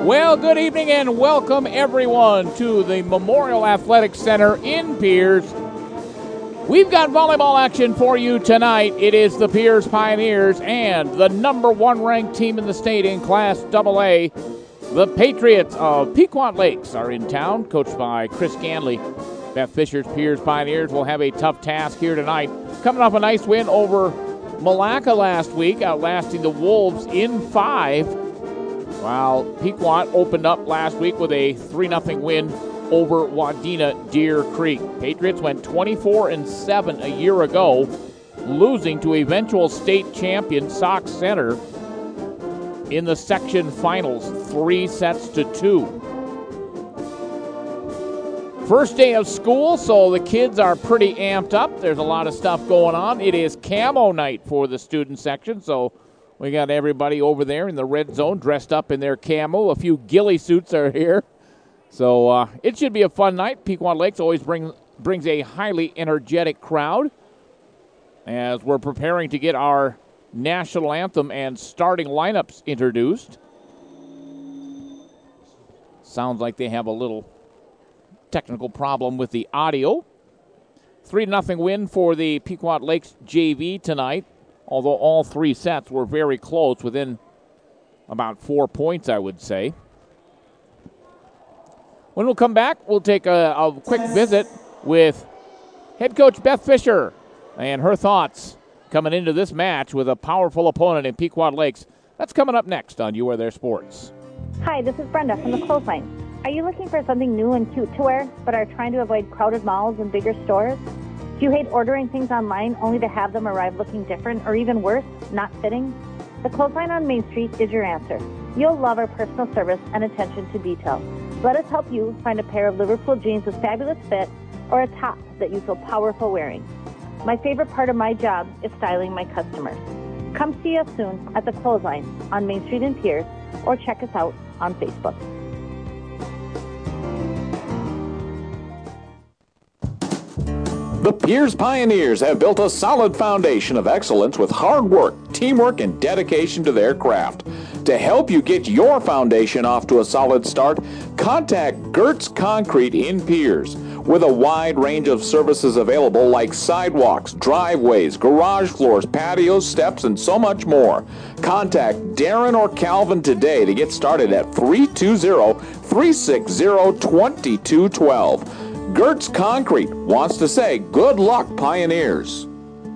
Well, good evening and welcome everyone to the Memorial Athletic Center in Pierce. We've got volleyball action for you tonight. It is the Pierce Pioneers and the number one ranked team in the state in Class AA. The Patriots of Pequot Lakes are in town, coached by Chris Ganley. Beth Fisher's Pierce Pioneers will have a tough task here tonight. Coming off a nice win over Malacca last week, outlasting the Wolves in 5. While Pequot opened up last week with a 3-0 win over Wadena Deer Creek. Patriots went 24-7 a year ago, losing to eventual state champion Sauk Center in the section finals, 3-2. First day of school, so the kids are pretty amped up. There's a lot of stuff going on. It is camo night for the student section, so we got everybody over there in the red zone dressed up in their camo. A few ghillie suits are here. So it should be a fun night. Pequot Lakes always brings a highly energetic crowd as we're preparing to get our national anthem and starting lineups introduced. Sounds like they have a little technical problem with the audio. 3-0 win for the Pequot Lakes JV tonight, although all 3 sets were very close, within about 4 points, I would say. When we'll come back, we'll take a quick visit with head coach Beth Fisher and her thoughts coming into this match with a powerful opponent in Pequot Lakes. That's coming up next on You Are There Sports. Hi, this is Brenda from the Clothesline. Are you looking for something new and cute to wear, but are trying to avoid crowded malls and bigger stores? Do you hate ordering things online only to have them arrive looking different, or even worse, not fitting? The Clothesline on Main Street is your answer. You'll love our personal service and attention to detail. Let us help you find a pair of Liverpool jeans with fabulous fit or a top that you feel powerful wearing. My favorite part of my job is styling my customers. Come see us soon at the Clothesline on Main Street in Pierce, or check us out on Facebook. The Pierce Pioneers have built a solid foundation of excellence with hard work, teamwork, and dedication to their craft. To help you get your foundation off to a solid start, contact Gertz Concrete in Pierce. With a wide range of services available like sidewalks, driveways, garage floors, patios, steps, and so much more. Contact Darren or Calvin today to get started at 320-360-2212. Gertz Concrete wants to say good luck, Pioneers.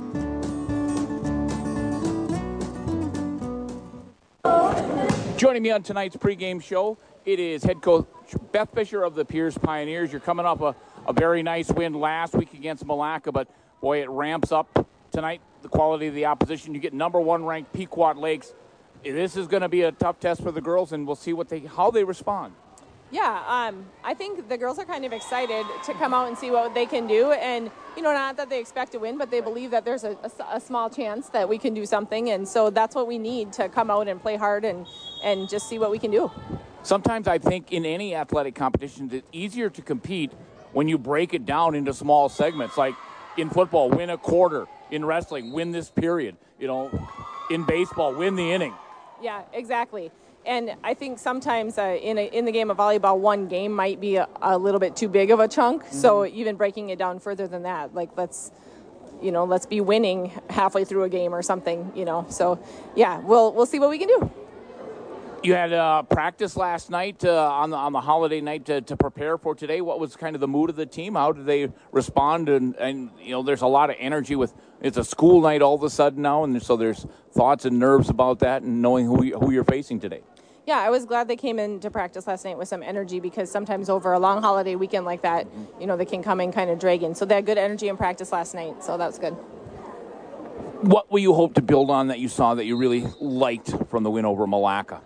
Joining me on tonight's pregame show, it is head coach Beth Fisher of the Pierce Pioneers. You're coming off a very nice win last week against Malacca, but boy, it ramps up tonight, the quality of the opposition. You get number one ranked Pequot Lakes. This is going to be a tough test for the girls, and we'll see how they respond. Yeah, I think the girls are kind of excited to come out and see what they can do. And, not that they expect to win, but they believe that there's a small chance that we can do something. And so that's what we need, to come out and play hard and just see what we can do. Sometimes I think in any athletic competition, it's easier to compete when you break it down into small segments. Like in football, win a quarter. In wrestling, win this period. In baseball, win the inning. Yeah, exactly. And I think sometimes in the game of volleyball, one game might be a little bit too big of a chunk. Mm-hmm. So even breaking it down further than that, like let's be winning halfway through a game or something. So yeah, we'll see what we can do. You had practice last night on the holiday night to prepare for today. What was kind of the mood of the team? How did they respond? And there's a lot of energy it's a school night all of a sudden now, and so there's thoughts and nerves about that and knowing who you're facing today. Yeah, I was glad they came into practice last night with some energy, because sometimes over a long holiday weekend like that, they can come in kind of dragging. So they had good energy in practice last night, so that was good. What will you hope to build on that you saw that you really liked from the win over Malacca?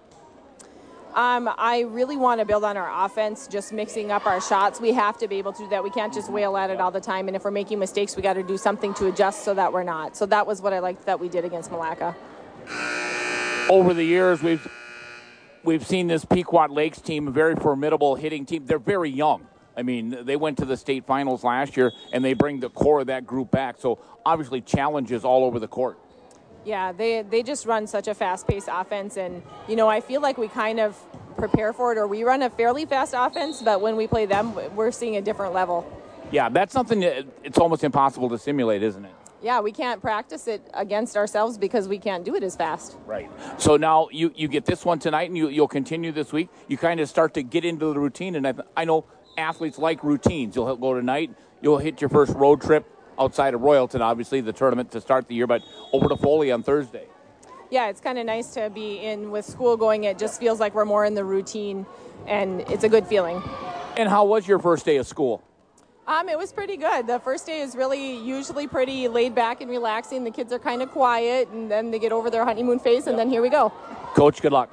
I really want to build on our offense, just mixing up our shots. We have to be able to do that. We can't just wail at it all the time, and if we're making mistakes, we got to do something to adjust so that we're not. So that was what I liked that we did against Malacca. Over the years, we've seen this Pequot Lakes team, a very formidable hitting team. They're very young. I mean, they went to the state finals last year, and they bring the core of that group back. So obviously challenges all over the court. Yeah, they just run such a fast-paced offense, and, I feel like we kind of prepare for it, or we run a fairly fast offense, but when we play them, we're seeing a different level. Yeah, that's something that it's almost impossible to simulate, isn't it? Yeah, we can't practice it against ourselves because we can't do it as fast. Right. So now you get this one tonight, and you'll continue this week. You kind of start to get into the routine, and I know athletes like routines. You'll go tonight, you'll hit your first road trip outside of Royalton, obviously, the tournament to start the year, but over to Foley on Thursday. Yeah, it's kind of nice to be in with school going. It just feels like we're more in the routine, and it's a good feeling. And how was your first day of school? It was pretty good. The first day is usually pretty laid back and relaxing. The kids are kind of quiet, and then they get over their honeymoon phase, and then here we go. Coach, good luck.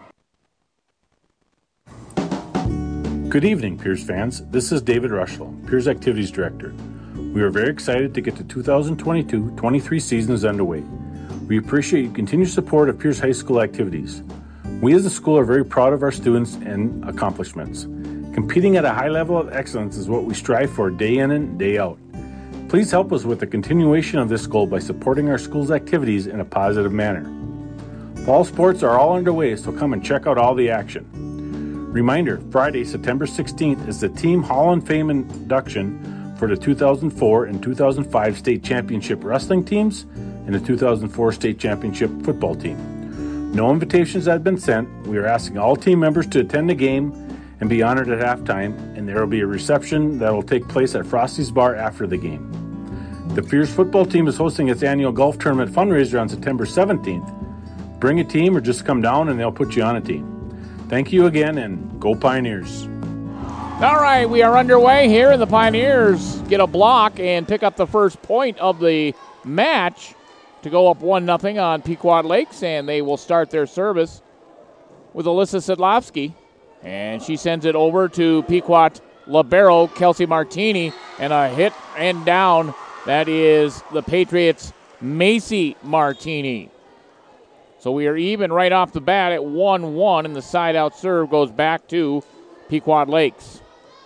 Good evening, Pierce fans. This is David Rushlow, Pierce Activities Director. We are very excited to get the 2022-23 season is underway. We appreciate your continued support of Pierce High School activities. We as a school are very proud of our students and accomplishments. Competing at a high level of excellence is what we strive for day in and day out. Please help us with the continuation of this goal by supporting our school's activities in a positive manner. Fall sports are all underway, so come and check out all the action. Reminder, Friday, September 16th is the Team Hall of Fame induction for the 2004 and 2005 state championship wrestling teams and the 2004 state championship football team. No invitations have been sent. We are asking all team members to attend the game and be honored at halftime, and there will be a reception that will take place at Frosty's Bar after the game. The Pierce football team is hosting its annual golf tournament fundraiser on September 17th. Bring a team or just come down and they'll put you on a team. Thank you again, and go Pioneers. All right, we are underway here, and the Pioneers get a block and pick up the first point of the match to go up 1-0 on Pequot Lakes, and they will start their service with Alyssa Sedlowski. And she sends it over to Pequot libero, Kelsey Martini, and a hit and down. That is the Patriots' Macy Martini. So we are even right off the bat at 1-1, and the side-out serve goes back to Pequot Lakes.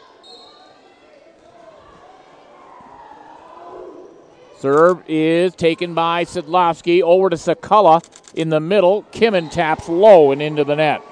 Serve is taken by Sedlowski over to Sakala in the middle. Kimmin taps low and into the net.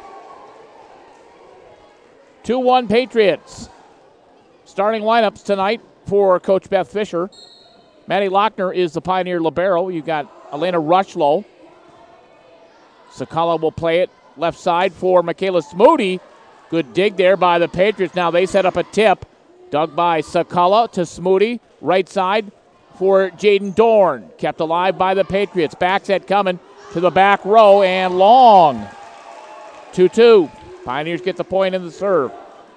2-1 Patriots. Starting lineups tonight for Coach Beth Fisher. Maddie Lochner is the Pioneer libero. You've got Elena Rushlow. Sakala will play it left side for Michaela Smoody. Good dig there by the Patriots. Now they set up a tip. Dug by Sakala to Smoody. Right side for Jaden Dorn. Kept alive by the Patriots. Back set coming to the back row and long. 2-2. Pioneers get the point in the serve.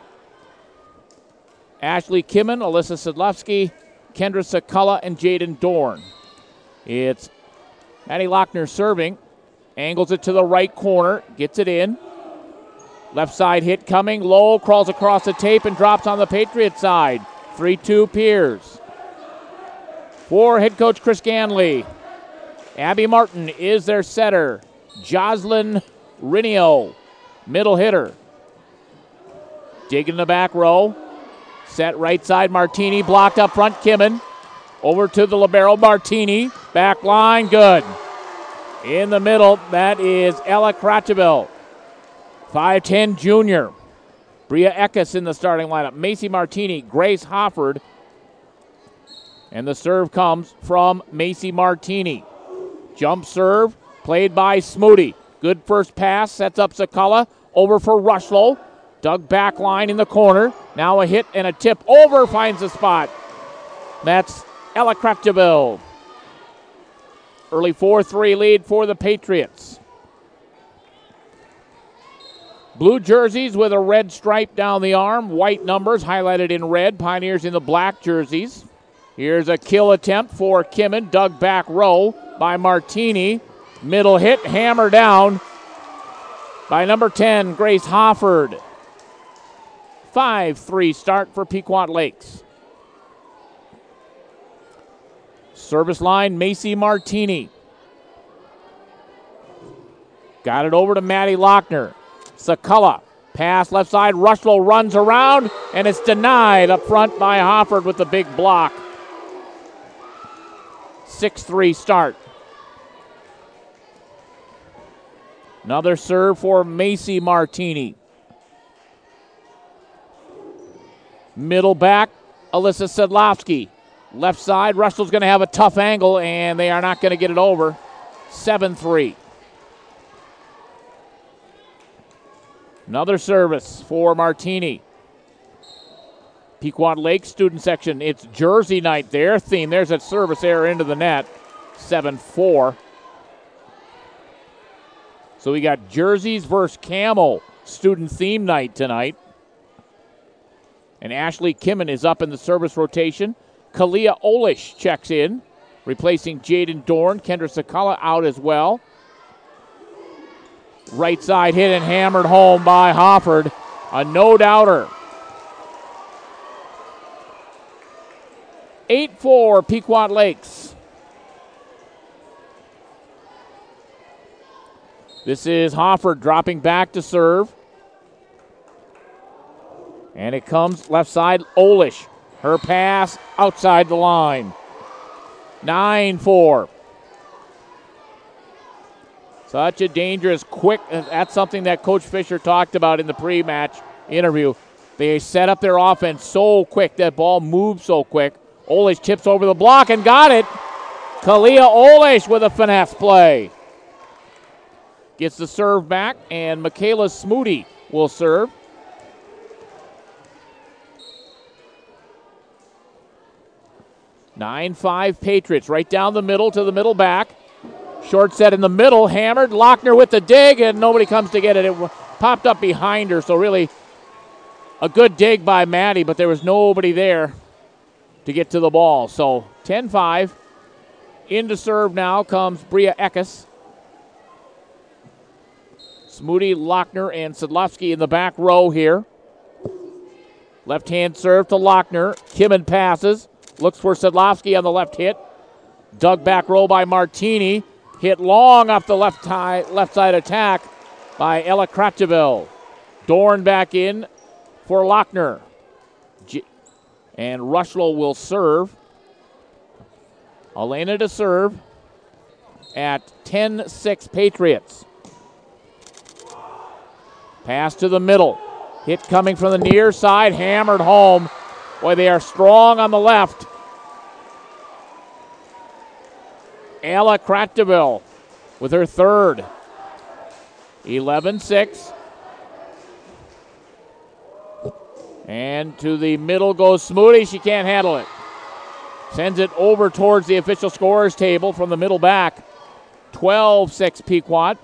Ashley Kimmin, Alyssa Sedlowski, Kendra Sakala, and Jaden Dorn. It's Maddie Lochner serving. Angles it to the right corner. Gets it in. Left side hit coming. Low crawls across the tape and drops on the Patriot side. 3-2 Piers. For head coach Chris Ganley. Abby Martin is their setter. Jocelyn Rinio, middle hitter. Dig in the back row. Set right side Martini. Blocked up front Kimmin. Over to the libero Martini. Back line good. In the middle, that is Ella Kratcheville. 5'10 junior. Bria Eckes in the starting lineup. Macy Martini, Grace Hofford. And the serve comes from Macy Martini. Jump serve, played by Smoody. Good first pass, sets up Sakala. Over for Rushlow. Dug back line in the corner. Now a hit and a tip over, finds the spot. That's Ella Kratcheville. Early 4-3 lead for the Patriots. Blue jerseys with a red stripe down the arm. White numbers highlighted in red. Pioneers in the black jerseys. Here's a kill attempt for Kimmin. Dug back row by Martini. Middle hit, hammer down by number 10, Grace Hofford. 5-3 start for Pequot Lakes. Service line, Macy Martini. Got it over to Maddie Lochner. Sakala, pass left side, Rushlow runs around, and it's denied up front by Hofford with the big block. 6-3 start. Another serve for Macy Martini. Middle back, Alyssa Sedlowski. Left side, Russell's going to have a tough angle, and they are not going to get it over. 7-3. Another service for Martini. Pequot Lake student section, it's Jersey night, their theme. There's that service error into the net. 7-4. So we got jerseys versus camo student theme night tonight. And Ashley Kimmen is up in the service rotation. Kalia Olish checks in, replacing Jaden Dorn. Kendra Sakala out as well. Right side hit and hammered home by Hofford. A no-doubter. 8-4 Pequot Lakes. This is Hofford dropping back to serve. And it comes left side, Olish. Her pass outside the line. 9-4. Such a dangerous, quick, that's something that Coach Fisher talked about in the pre-match interview. They set up their offense so quick. That ball moves so quick. Olish tips over the block and got it. Kalia Olish with a finesse play. Gets the serve back, and Michaela Smoody will serve. 9-5 Patriots, right down the middle to the middle back. Short set in the middle, hammered. Lochner with the dig, and nobody comes to get it. It popped up behind her, so really a good dig by Maddie, but there was nobody there to get to the ball. So 10-5. Into serve now comes Bria Eckes. Smoody, Lochner, and Sedlowski in the back row here. Left-hand serve to Lochner. Kimmen passes. Looks for Sedlowski on the left hit. Dug back row by Martini. Hit long off the left side attack by Ella Kratcheville. Dorn back in for Lochner. And Rushlow will serve. Elena to serve at 10-6 Patriots. Pass to the middle. Hit coming from the near side, hammered home. Boy, they are strong on the left. Ella Kratcheville with her third. 11-6. And to the middle goes Smoody. She can't handle it. Sends it over towards the official scorers table from the middle back. 12-6 Pequot.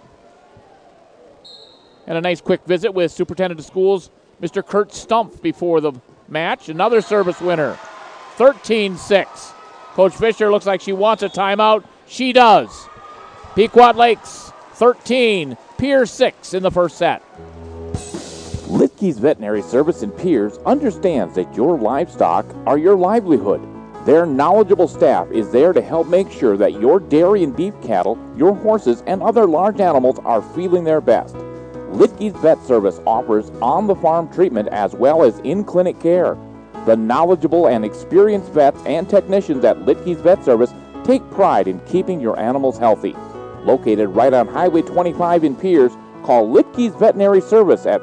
And a nice quick visit with Superintendent of Schools, Mr. Kurt Stumpf, before the match. Another service winner. 13-6. Coach Fisher looks like she wants a timeout. She does. Pequot Lakes 13, Pierce 6 in the first set. Litkey's Veterinary Service in Pierce understands that your livestock are your livelihood. Their knowledgeable staff is there to help make sure that your dairy and beef cattle, your horses, and other large animals are feeling their best. Litkey's Vet Service offers on-the-farm treatment as well as in-clinic care. The knowledgeable and experienced vets and technicians at Litkey's Vet Service take pride in keeping your animals healthy. Located right on Highway 25 in Pierce, call Litkey's Veterinary Service at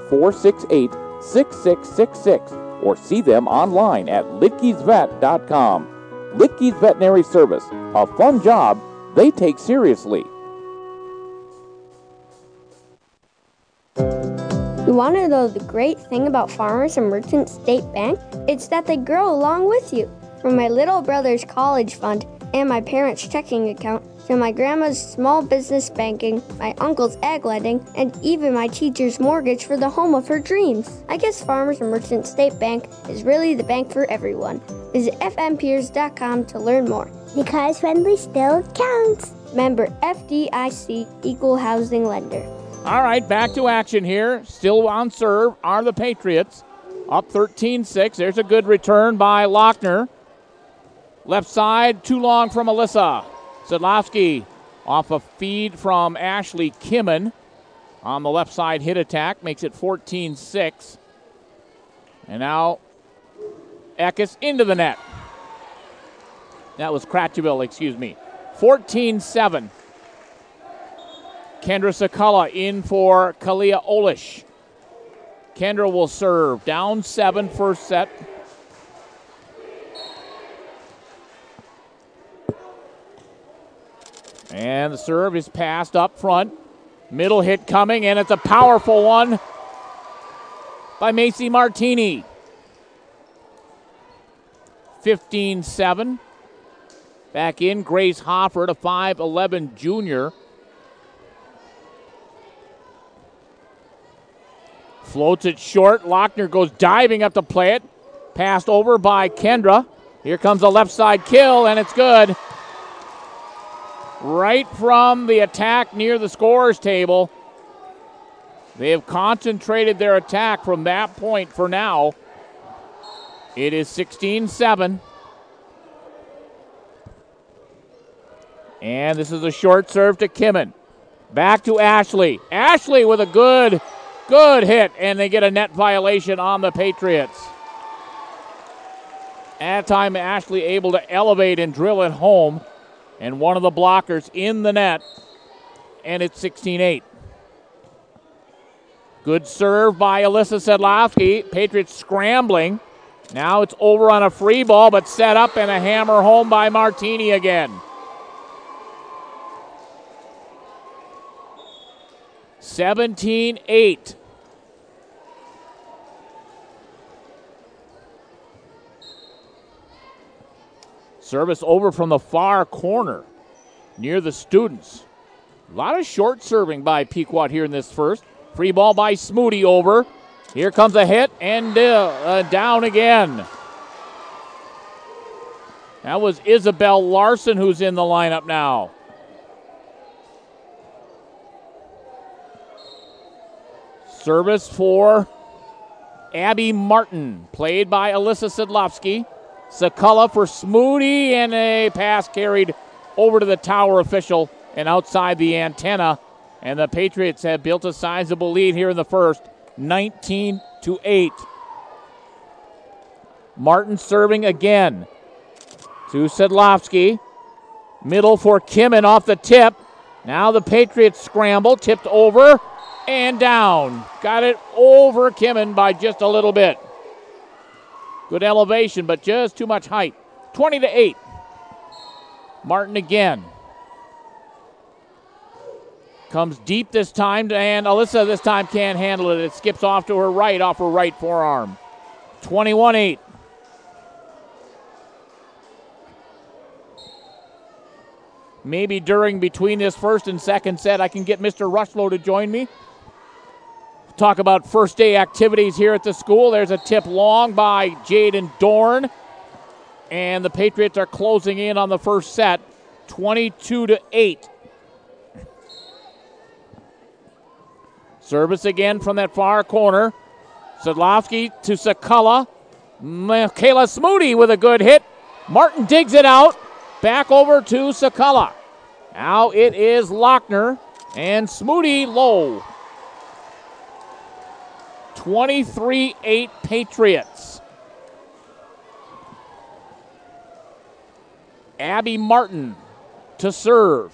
468-6666 or see them online at litkeysvet.com. Litkey's Veterinary Service, a fun job they take seriously. You want to know the great thing about Farmers and Merchants State Bank? It's that they grow along with you. From my little brother's college fund and my parents' checking account, to my grandma's small business banking, my uncle's ag lending, and even my teacher's mortgage for the home of her dreams. I guess Farmers and Merchants State Bank is really the bank for everyone. Visit fmpeers.com to learn more. Because friendly still counts. Member FDIC, Equal Housing Lender. All right, back to action here. Still on serve are the Patriots. Up 13-6. There's a good return by Lochner. Left side, too long from Alyssa. Sedlowski off a feed from Ashley Kimmen on the left side hit attack. Makes it 14-6. And now Eckes into the net. That was Kratcheville, excuse me. 14-7. Kendra Sakala in for Kalia Olish. Kendra will serve. Down 7 first set. And the serve is passed up front. Middle hit coming, and it's a powerful one by Macy Martini. 15-7. Back in, Grace Hoffert, a 5'11 junior. Floats it short. Lochner goes diving up to play it. Passed over by Kendra. Here comes a left side kill, and it's good. Right from the attack near the scorer's table. They have concentrated their attack from that point for now. It is 16-7. And this is a short serve to Kimmin. Back to Ashley. Ashley with a good hit, and they get a net violation on the Patriots. At time, Ashley able to elevate and drill it home, and one of the blockers in the net, and it's 16-8. Good serve by Alyssa Sedlowski. Patriots scrambling. Now it's over on a free ball, but set up and a hammer home by Martini again. 17-8. Service over from the far corner near the students. A lot of short serving by Pequot here in this first. Free ball by Smoody over. Here comes a hit and down again. That was Isabel Larson who's in the lineup now. Service for Abby Martin, played by Alyssa Sedlowski. Sakala for Smoody, and a pass carried over to the tower official and outside the antenna. And the Patriots have built a sizable lead here in the first, 19-8. Martin serving again to Sedlowski. Middle for Kimmin off the tip. Now the Patriots scramble, tipped over and down. Got it over Kimmin by just a little bit. Good elevation, but just too much height. 20-8. Martin again. Comes deep this time, and Alyssa this time can't handle it. It skips off to her right, off her right forearm. 21-8. Maybe between this first and second set, I can get Mr. Rushlow to join me. Talk about first day activities here at the school. There's a tip long by Jaden Dorn. And the Patriots are closing in on the first set, 22-8. Service again from that far corner. Sedlowski to Sakala. Michaela Smoody with a good hit. Martin digs it out. Back over to Sakala. Now it is Lochner and Smoody low. 23-8 Patriots. Abby Martin to serve.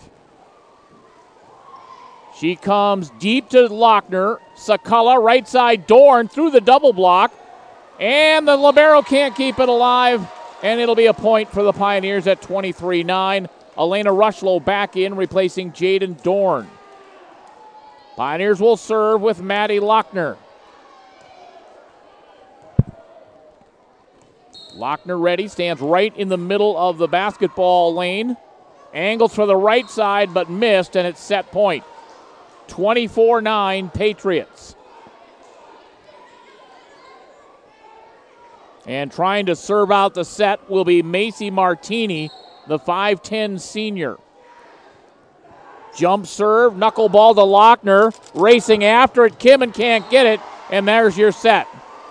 She comes deep to Lochner. Sakala, right side, Dorn through the double block. And the libero can't keep it alive. And it'll be a point for the Pioneers at 23-9. Elena Rushlow back in, replacing Jaden Dorn. Pioneers will serve with Maddie Lochner. Lochner ready, stands right in the middle of the basketball lane. Angles for the right side, but missed, and it's set point. 24-9 Patriots. And trying to serve out the set will be Macy Martini, the 5'10 senior. Jump serve, knuckleball to Lochner, racing after it. Kimmin can't get it, and there's your set.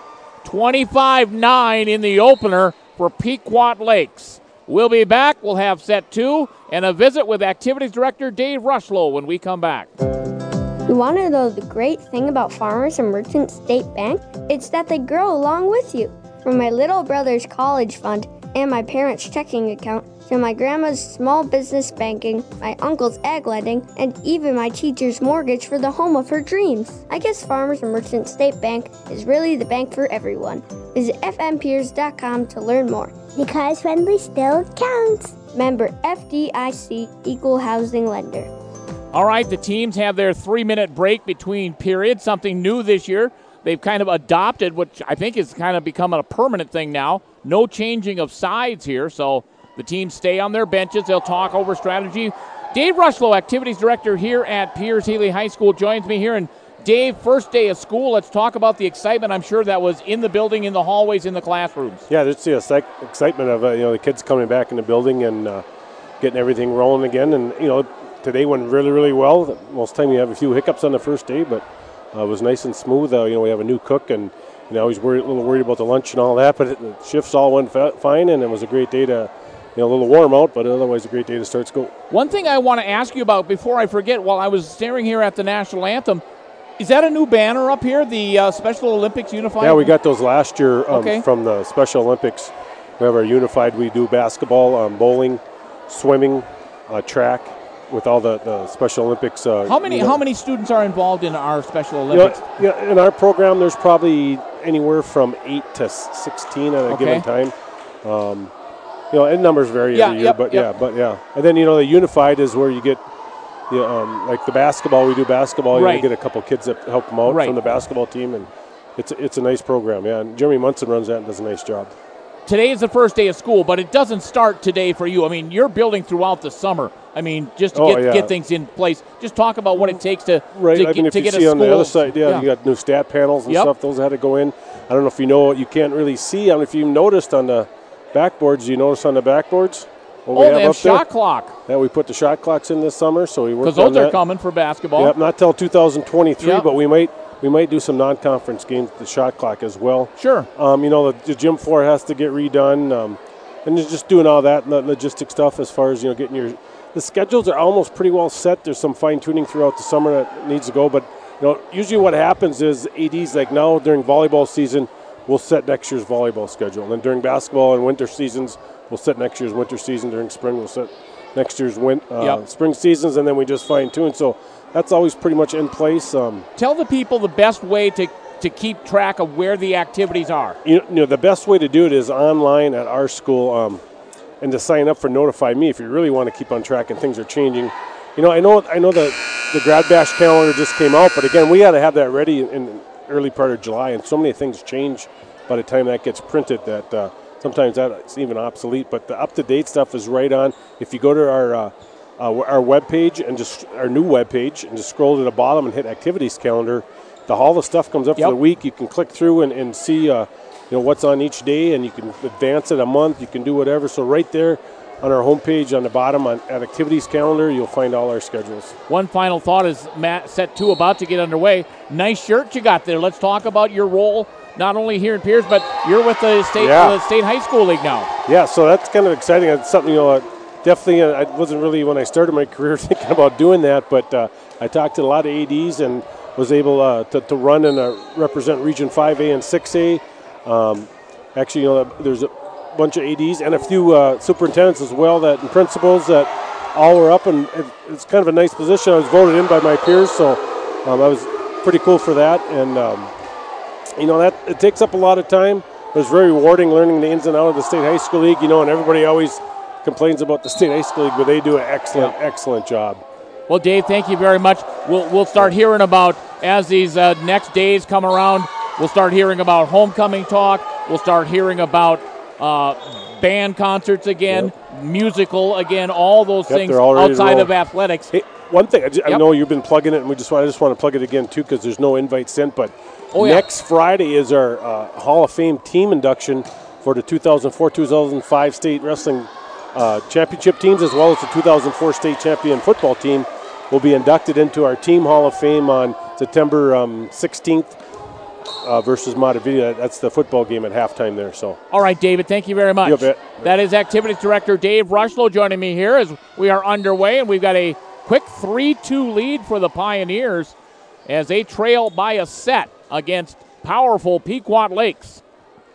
25-9 in the opener for Pequot Lakes. We'll be back. We'll have set two and a visit with Activities Director Dave Rushlow when we come back. You want to know the great thing about Farmers and Merchant State Bank? It's that they grow along with you. From my little brother's college fund and my parents' checking account to my grandma's small business banking, my uncle's ag lending, and even my teacher's mortgage for the home of her dreams. I guess Farmers and Merchant State Bank is really the bank for everyone. Visit fmpeers.com to learn more. Because friendly still counts. Member FDIC, Equal Housing Lender. All right, the teams have their 3-minute break between periods, something new this year. They've kind of adopted, which I think is kind of become a permanent thing now. No changing of sides here, so the teams stay on their benches. They'll talk over strategy. Dave Rushlow, Activities Director here at Piers Healy High School, joins me here. And Dave, first day of school, let's talk about the excitement. I'm sure that was in the building, in the hallways, in the classrooms. Yeah, there's the excitement of the kids coming back in the building and getting everything rolling again. And today went really, really well. Most of the time you have a few hiccups on the first day, but it was nice and smooth. We have a new cook, and he's a little worried about the lunch and all that, but the shifts all went fine, and it was a great day to, a little warm out, but otherwise a great day to start school. One thing I want to ask you about before I forget, while I was staring here at the national anthem, is that a new banner up here, the Special Olympics Unified? Yeah, we got those last year from the Special Olympics. We have our Unified. We do basketball, bowling, swimming, track, with all the Special Olympics. How many students are involved in our Special Olympics? In our program, there's probably anywhere from 8 to 16 at a given time. And numbers vary every year, but and then the Unified is where you get like the basketball. We do basketball. You get a couple kids that help them out from the basketball team, and it's a nice program. Yeah, and Jeremy Munson runs that and does a nice job. Today is the first day of school, but it doesn't start today for you. I mean, you're building throughout the summer. I mean, just to get things in place. Just talk about what it takes to if to you get see a on school. The other side, you got new stat panels and stuff. Those had to go in. I don't know if you can't really see. I don't know if you noticed on the backboards. You notice on the backboards? They have shot clock. Yeah, we put the shot clocks in this summer, so we worked on that. Because those are coming for basketball. Yep, not till 2023, but we might do some non-conference games with the shot clock as well. Sure. The gym floor has to get redone, and just doing all that and the logistic stuff as far as getting the schedules are almost pretty well set. There's some fine-tuning throughout the summer that needs to go, but usually what happens is ADs, like now during volleyball season, we'll set next year's volleyball schedule, and then during basketball and winter seasons, we'll set next year's winter season. During spring, we'll set next year's spring seasons, and then we just fine-tune. So that's always pretty much in place. Tell the people the best way to keep track of where the activities are. The best way to do it is online at our school, and to sign up for Notify Me if you really want to keep on track and things are changing. I know the Grad Bash calendar just came out, but again, we got to have that ready in the early part of July, and so many things change by the time that gets printed that sometimes that's even obsolete. But the up-to-date stuff is right on. If you go to our webpage and just our new webpage and just scroll to the bottom and hit Activities Calendar, all the stuff comes up for the week. You can click through and see what's on each day, and you can advance it a month. You can do whatever. So right there on our homepage on the bottom at Activities Calendar, you'll find all our schedules. One final thought is Matt set 2 about to get underway. Nice shirt you got there. Let's talk about your role not only here in Piers, but you're with the state high school league now. Yeah, so that's kind of exciting. It's something definitely I wasn't really when I started my career thinking about doing that, but I talked to a lot of ADs and was able to run and represent Region 5A and 6A. Actually, there's a bunch of ADs and a few superintendents as well and principals that all were up, and it's kind of a nice position. I was voted in by my peers, so I was pretty cool for that. And that it takes up a lot of time. It was very rewarding learning the ins and outs of the State High School League. And everybody always complains about the State High School League, but they do an excellent job. Well, Dave, thank you very much. We'll start hearing about, as these next days come around, we'll start hearing about homecoming talk. We'll start hearing about band concerts again, musical again, all those things outside of athletics. Hey, one thing, I know you've been plugging it, and I just want to plug it again, too, because there's no invite sent, but next Friday is our Hall of Fame team induction for the 2004-2005 state wrestling championship teams, as well as the 2004 state champion football team will be inducted into our team Hall of Fame on September 16th versus Montevideo. That's the football game at halftime there. So, all right, David, thank you very much. You bet. That is Activities Director Dave Rushlow joining me here as we are underway, and we've got a quick 3-2 lead for the Pioneers as they trail by a set against powerful Pequot Lakes.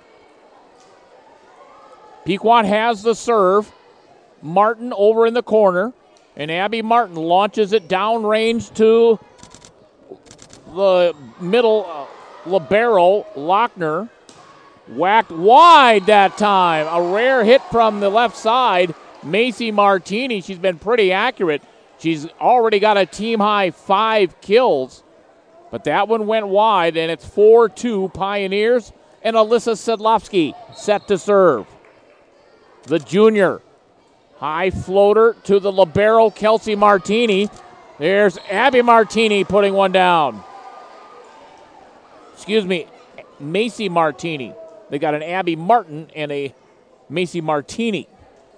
Pequot has the serve. Martin over in the corner, and Abby Martin launches it downrange to the middle libero, Lochner. Whacked wide that time. A rare hit from the left side. Macy Martini. She's been pretty accurate. She's already got a team-high 5 kills. But that one went wide, and it's 4-2 Pioneers, and Alyssa Sedlowski set to serve. The junior. High floater to the libero, Kelsey Martini. There's Abby Martini putting one down. Excuse me, Macy Martini. They got an Abby Martin and a Macy Martini.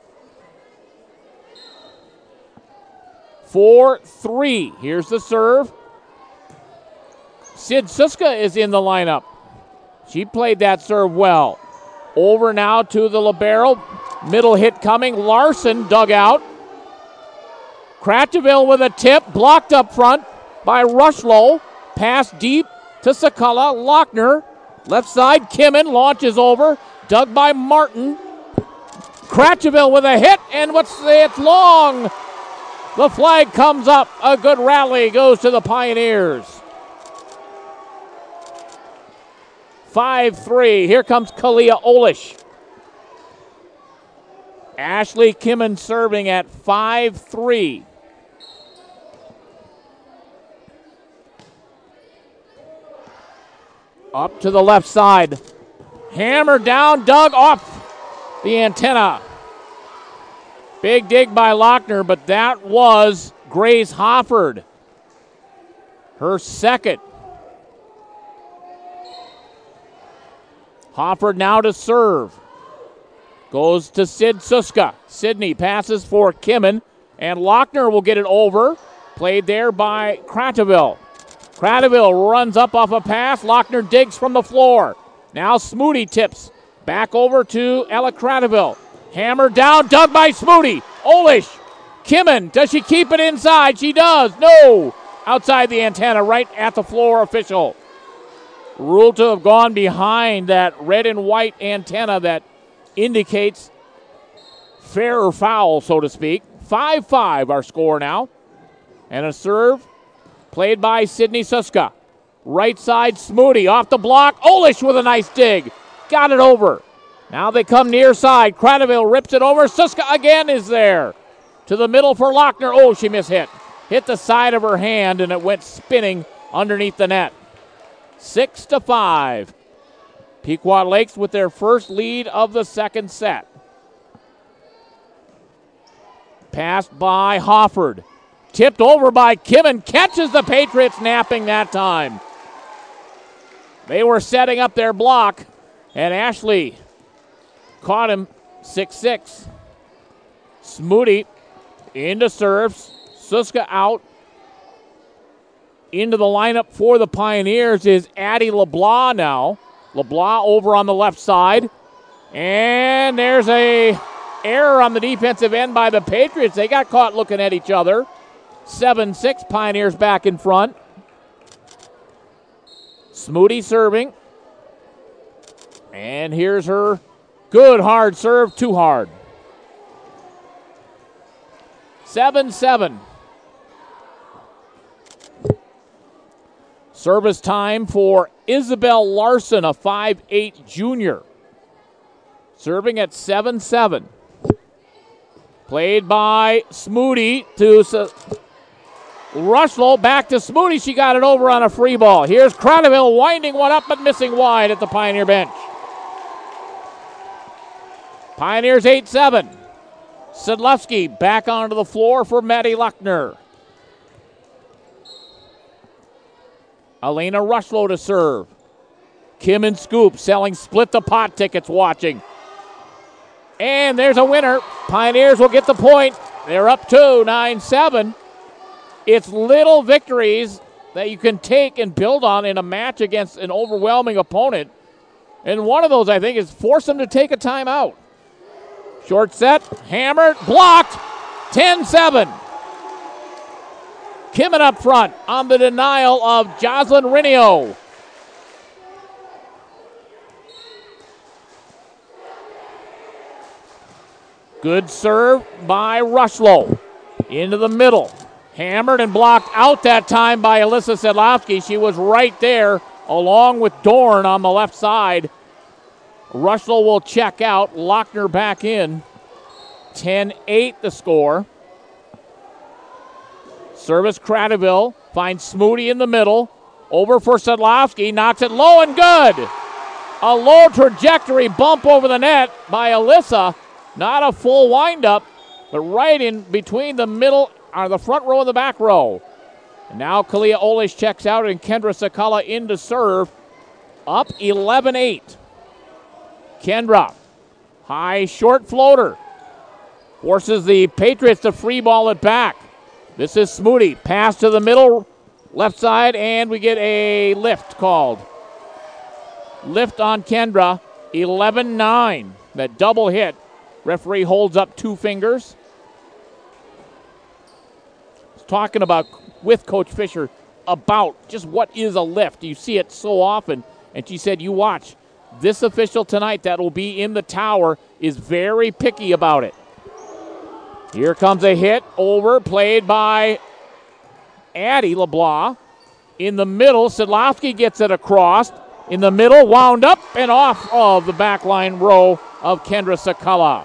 4-3. Here's the serve. Sid Suska is in the lineup. She played that serve well. Over now to the libero. Middle hit coming. Larson dug out. Cratcheville with a tip. Blocked up front by Rushlow. Pass deep to Sakala. Lochner. Left side. Kimmin launches over. Dug by Martin. Cratcheville with a hit. And it's long. The flag comes up. A good rally goes to the Pioneers. 5-3. Here comes Kalia Olish. Ashley Kimmin serving at 5-3. Up to the left side. Hammer down, dug off the antenna. Big dig by Lochner, but that was Grace Hofford. Her second. Hofford now to serve. Goes to Sid Suska. Sydney passes for Kimmin, and Lochner will get it over. Played there by Crateville. Crateville runs up off a pass. Lochner digs from the floor. Now Smoody tips. Back over to Ella Crateville. Hammer down, dug by Smoody. Olish. Kimmin, does she keep it inside? She does. No. Outside the antenna, right at the floor official. Ruled to have gone behind that red and white antenna that indicates fair or foul, so to speak. 5-5 our score now. And a serve played by Sydney Suska. Right side, Smoody off the block. Olish with a nice dig. Got it over. Now they come near side. Crateville rips it over. Suska again is there. To the middle for Lochner. Oh, she mishit. Hit the side of her hand, and it went spinning underneath the net. 6-5. Pequot Lakes with their first lead of the second set. Passed by Hofford. Tipped over by Kimmin. Catches the Patriots napping that time. They were setting up their block, and Ashley caught him. 6-6. Smoody into serves. Suska out. Into the lineup for the Pioneers is Addie LeBlanc now. LeBlanc over on the left side. And there's a error on the defensive end by the Patriots. They got caught looking at each other. 7-6, Pioneers back in front. Smoody serving. And here's her good hard serve, too hard. 7-7. Service time for Isabel Larson, a 5'8 junior. Serving at 7-7. Played by Smoody to Rushlow. Back to Smoody. She got it over on a free ball. Here's Crateville winding one up but missing wide at the Pioneer bench. Pioneers 8-7. Sedlowski back onto the floor for Maddie Lochner. Elena Rushlow to serve. Kim and Scoop selling split the pot tickets watching. And there's a winner. Pioneers will get the point. They're up 9-7. It's little victories that you can take and build on in a match against an overwhelming opponent. And one of those, I think, is force them to take a timeout. Short set, hammered, blocked, 10-7. Kimmin up front on the denial of Jocelyn Rinio. Good serve by Rushlow. Into the middle. Hammered and blocked out that time by Alyssa Sedlowski. She was right there along with Dorn on the left side. Rushlow will check out. Lochner back in. 10-8 the score. Service Cradaville finds Smoody in the middle. Over for Sedlowski, knocks it low and good. A low trajectory bump over the net by Alyssa. Not a full windup, but right in between the middle, or the front row and the back row. And now Kalia Olish checks out and Kendra Sakala in to serve. Up 11-8. Kendra, high short floater. Forces the Patriots to free ball it back. This is Smoody. Pass to the middle, left side, and we get a lift called. Lift on Kendra, 11-9. That double hit. Referee holds up 2 fingers. He's talking about with Coach Fisher about just what is a lift. You see it so often. And she said, you watch. This official tonight that will be in the tower is very picky about it. Here comes a hit over, played by Addie LeBlanc. In the middle, Sedlowski gets it across. In the middle, wound up and off of the backline row of Kendra Sakala.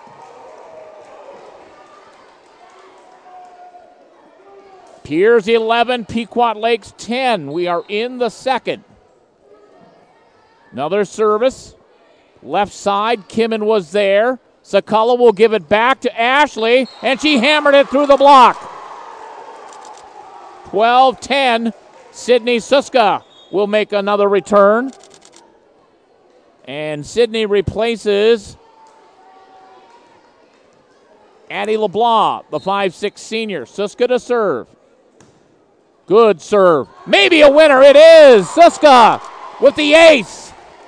Piers 11, Pequot Lakes 10. We are in the second. Another service. Left side, Kimmin was there. Sakala will give it back to Ashley, and she hammered it through the block. 12-10. Sydney Suska will make another return. And Sydney replaces Addie LeBlanc, the 5'6 senior. Suska to serve. Good serve. Maybe a winner. It is Suska with the ace.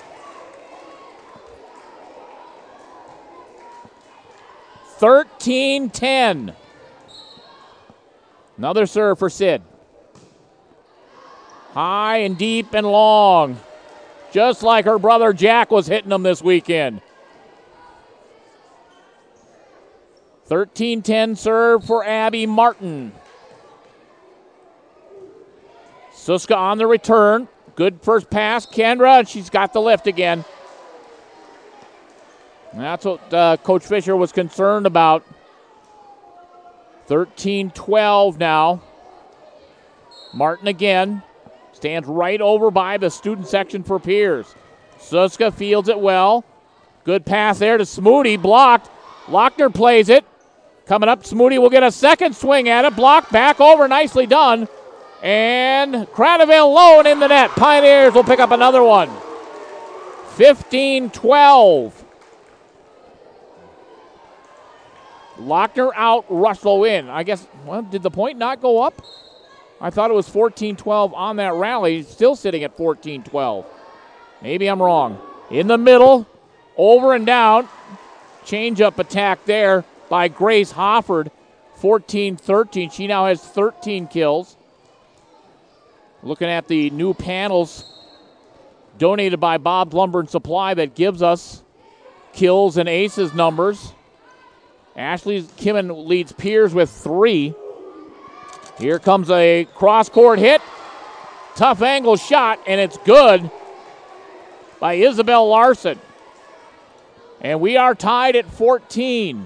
13-10. Another serve for Sid. High and deep and long. Just like her brother Jack was hitting them this weekend. 13-10 serve for Abby Martin. Suska on the return. Good first pass. Kendra, and she's got the lift again. And that's what Coach Fisher was concerned about. 13-12 now. Martin again. Stands right over by the student section for Piers. Suska fields it well. Good pass there to Smoody. Blocked. Lochner plays it. Coming up, Smoody will get a second swing at it. Blocked back over. Nicely done. And Cradaville low and in the net. Pioneers will pick up another one. 15-12. Lochner out, Rushlow in. I guess, well, did the point not go up? I thought it was 14-12 on that rally. Still sitting at 14-12. Maybe I'm wrong. In the middle, over and down. Change-up attack there by Grace Hofford. 14-13. She now has 13 kills. Looking at the new panels donated by Bob's Lumber and Supply that gives us kills and aces numbers. Ashley Kimmin leads Piers with 3. Here comes a cross-court hit. Tough angle shot, and it's good by Isabel Larson. And we are tied at 14.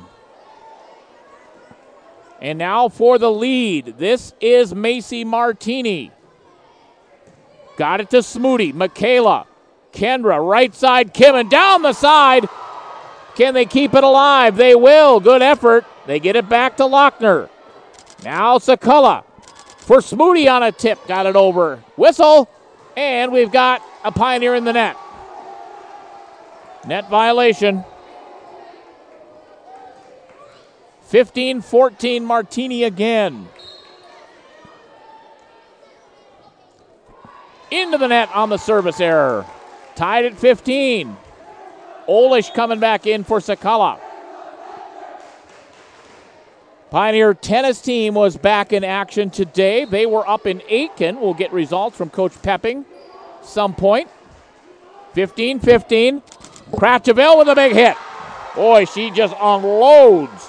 And now for the lead. This is Macy Martini. Got it to Smoody. Michaela. Kendra, right side. Kimmin down the side. Can they keep it alive? They will. Good effort. They get it back to Lochner. Now Sakala for Smoody on a tip. Got it over. Whistle. And we've got a Pioneer in the net. Net violation. 15-14 Martini again. Into the net on the service error. Tied at 15. Olish coming back in for Sakala. Pioneer tennis team was back in action today. They were up in Aitkin. We'll get results from Coach Pepping some point. 15-15. Cratcheville with a big hit. Boy, she just unloads.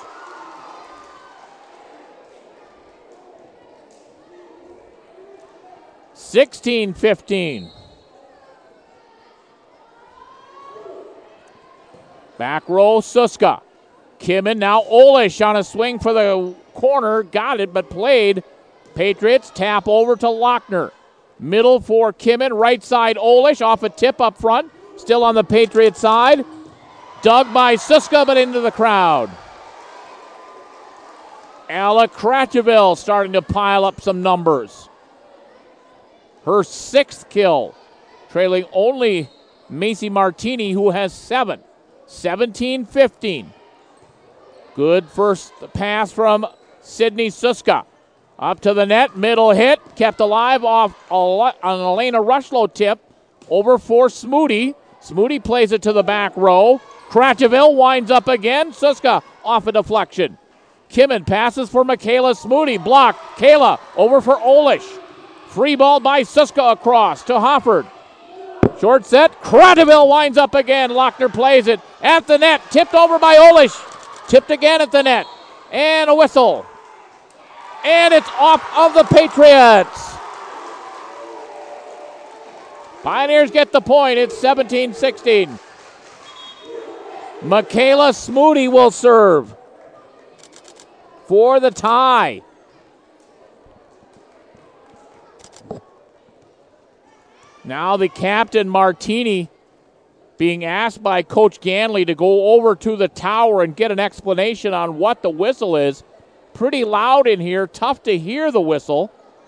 $16-15. Back row, Suska. Kimmin, now Olish on a swing for the corner. Got it, but played. Patriots tap over to Lochner. Middle for Kimmin, right side Olish, off a tip up front. Still on the Patriot side. Dug by Suska, but into the crowd. Ella Kratcheville starting to pile up some numbers. Her 6th kill, trailing only Macy Martini, who has 7. 17-15. Good first pass from Sydney Suska. Up to the net, middle hit, kept alive off an Elena Rushlow tip. Over for Smoody. Smoody plays it to the back row. Kratcheville winds up again. Suska off a deflection. Kimmin passes for Michaela Smoody. Blocked. Kayla over for Olish. Free ball by Suska across to Hofford. Short set. Kratcheville winds up again. Lochner plays it at the net. Tipped over by Olish. Tipped again at the net. And a whistle. And it's off of the Patriots. Pioneers get the point. It's 17-16. Michaela Smoody will serve for the tie. Now the captain, Martini, being asked by Coach Ganley to go over to the tower and get an explanation on what the whistle is. Pretty loud in here, tough to hear the whistle.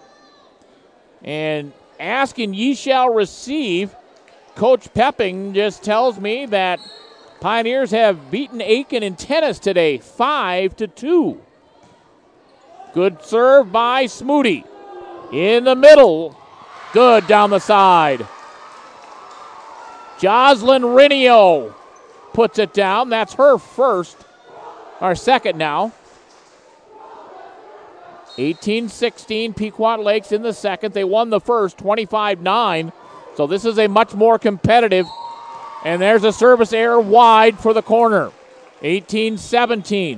And asking ye shall receive. Coach Pepping just tells me that Pioneers have beaten Aiken in tennis today, 5-2. Good serve by Smoody. In the middle. Good down the side. Jocelyn Rinio puts it down. That's her first, or second now. 18-16, Pequot Lakes in the second. They won the first, 25-9. So this is a much more competitive. And there's a service error wide for the corner. 18-17.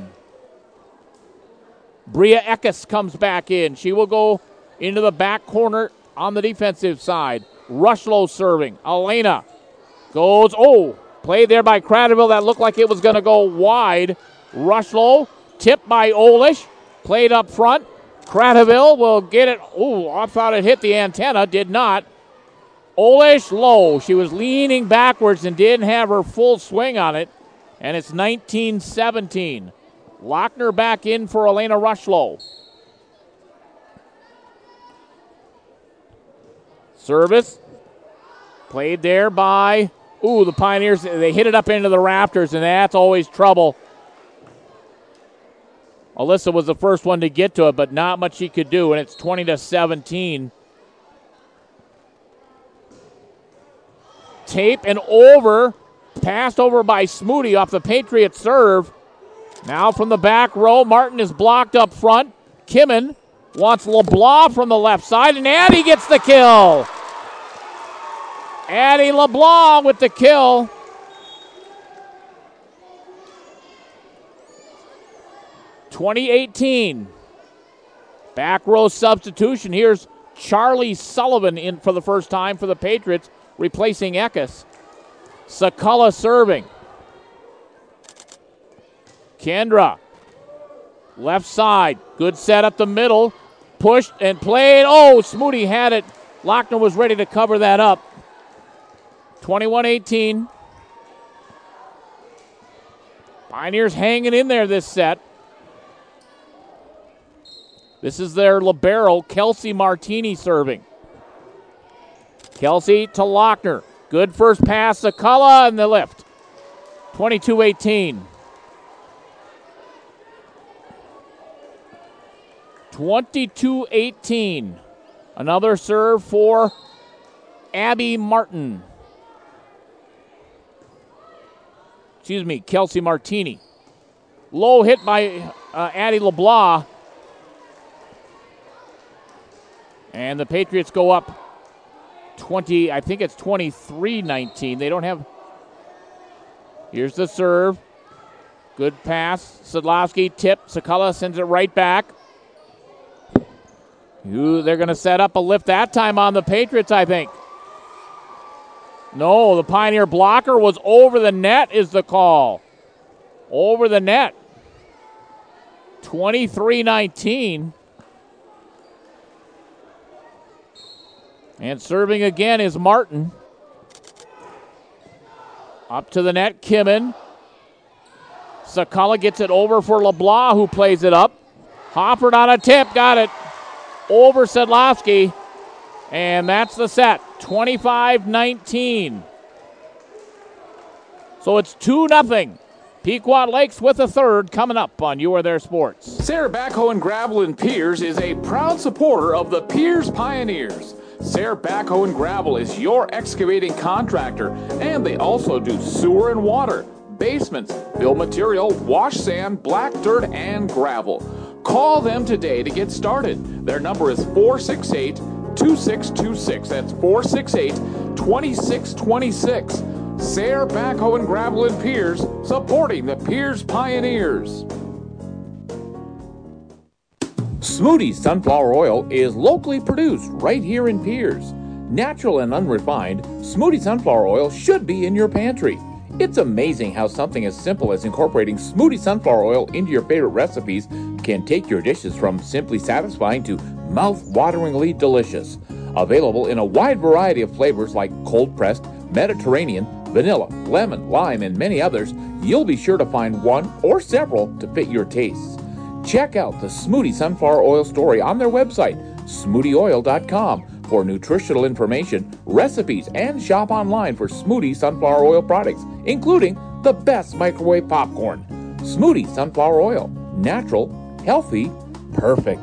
Bria Eckes comes back in. She will go into the back corner on the defensive side. Rushlow serving. Elena goes, played there by Kratcheville. That looked like it was going to go wide. Rushlow, tipped by Olish. Played up front. Kratcheville will get it. I thought it hit the antenna. Did not. Olish low. She was leaning backwards and didn't have her full swing on it. And it's 19-17. Lochner back in for Elena Rushlow. Service. Played there by, the Pioneers. They hit it up into the rafters, and that's always trouble. Alyssa was the first one to get to it, but not much she could do, and it's 20-17. Tape and over. Passed over by Smoody off the Patriot serve. Now from the back row, Martin is blocked up front. Kimmin wants LeBlanc from the left side, and Addie gets the kill. Addie LeBlanc with the kill. (2018) Back row substitution. Here's Charlie Sullivan in for the first time for the Patriots, replacing Eckes. Sakala serving. Kendra, left side. Good set up the middle. Pushed and played. Smoody had it. Lochner was ready to cover that up. 21-18. Pioneers hanging in there this set. This is their libero, Kelsey Martini, serving. Kelsey to Lochner. Good first pass, Sakala, and the lift. 22-18. 22-18. Another serve for Abby Martin. Kelsey Martini. Low hit by Addie LeBlanc. And the Patriots go up 20, I think it's 23-19. They don't have. Here's the serve. Good pass. Sadlowski tip. Sakala sends it right back. They're going to set up a lift that time on the Patriots, I think. No, the Pioneer blocker was over the net is the call. Over the net. 23-19. And serving again is Martin. Up to the net, Kimmin. Sakala gets it over for LeBlanc, who plays it up. Hofford on a tip, got it. Over Sedlowski. And that's the set, 25-19. So it's 2-0. Pequot Lakes with a third coming up on You Are There Sports. Sayre Backhoe and Gravel in Piers is a proud supporter of the Piers Pioneers. Sayre Backhoe and Gravel is your excavating contractor, and they also do sewer and water, basements, fill material, wash sand, black dirt, and gravel. Call them today to get started. Their number is 468-2626. That's 468-2626. Sayre Backhoe and Gravel in Piers, supporting the Piers Pioneers. Smoothie Sunflower Oil is locally produced right here in Piers. Natural and unrefined, Smoothie Sunflower Oil should be in your pantry. It's amazing how something as simple as incorporating Smoothie Sunflower Oil into your favorite recipes can take your dishes from simply satisfying to mouth-wateringly delicious. Available in a wide variety of flavors like cold-pressed, Mediterranean, vanilla, lemon, lime, and many others, you'll be sure to find one or several to fit your tastes. Check out the Smoothie Sunflower Oil story on their website, smoothieoil.com, for nutritional information, recipes, and shop online for Smoothie Sunflower Oil products, including the best microwave popcorn. Smoothie Sunflower Oil. Natural, healthy, perfect.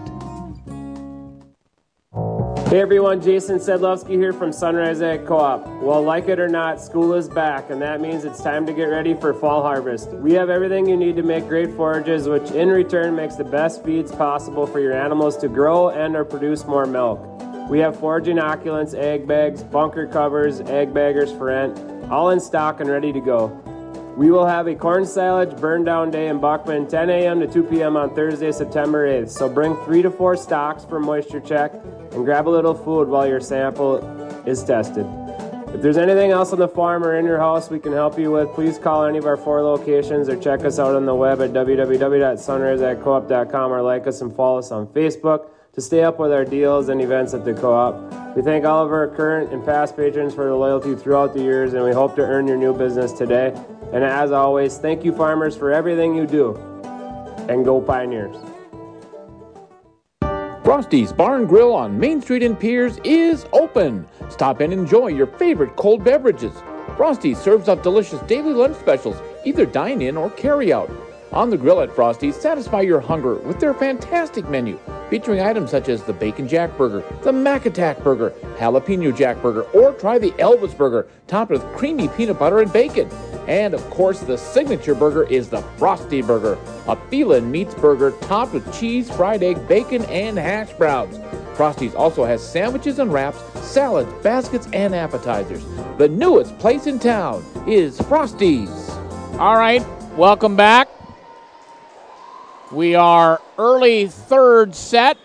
Hey everyone, Jason Sedlowski here from Sunrise Ag Co-op. Well, like it or not, school is back, and that means it's time to get ready for fall harvest. We have everything you need to make great forages, which in return makes the best feeds possible for your animals to grow and or produce more milk. We have forage inoculants, egg bags, bunker covers, egg baggers for rent, all in stock and ready to go. We will have a corn silage burn down day in Buckman, 10 a.m. to 2 p.m. on Thursday, September 8th. So bring 3 to 4 stocks for moisture check and grab a little food while your sample is tested. If there's anything else on the farm or in your house we can help you with, please call any of our 4 locations or check us out on the web at www.sunriseagcoop.com or like us and follow us on Facebook to stay up with our deals and events at the co-op. We thank all of our current and past patrons for their loyalty throughout the years, and we hope to earn your new business today. And as always, thank you farmers for everything you do. And go Pioneers. Frosty's Bar and Grill on Main Street in Piers is open. Stop in and enjoy your favorite cold beverages. Frosty's serves up delicious daily lunch specials, either dine in or carry out. On the grill at Frosty's, satisfy your hunger with their fantastic menu, featuring items such as the Bacon Jack Burger, the Mac Attack Burger, Jalapeno Jack Burger, or try the Elvis Burger, topped with creamy peanut butter and bacon. And, of course, the signature burger is the Frosty Burger, a feline meats burger topped with cheese, fried egg, bacon, and hash browns. Frosty's also has sandwiches and wraps, salads, baskets, and appetizers. The newest place in town is Frosty's. All right, welcome back. We are early third set.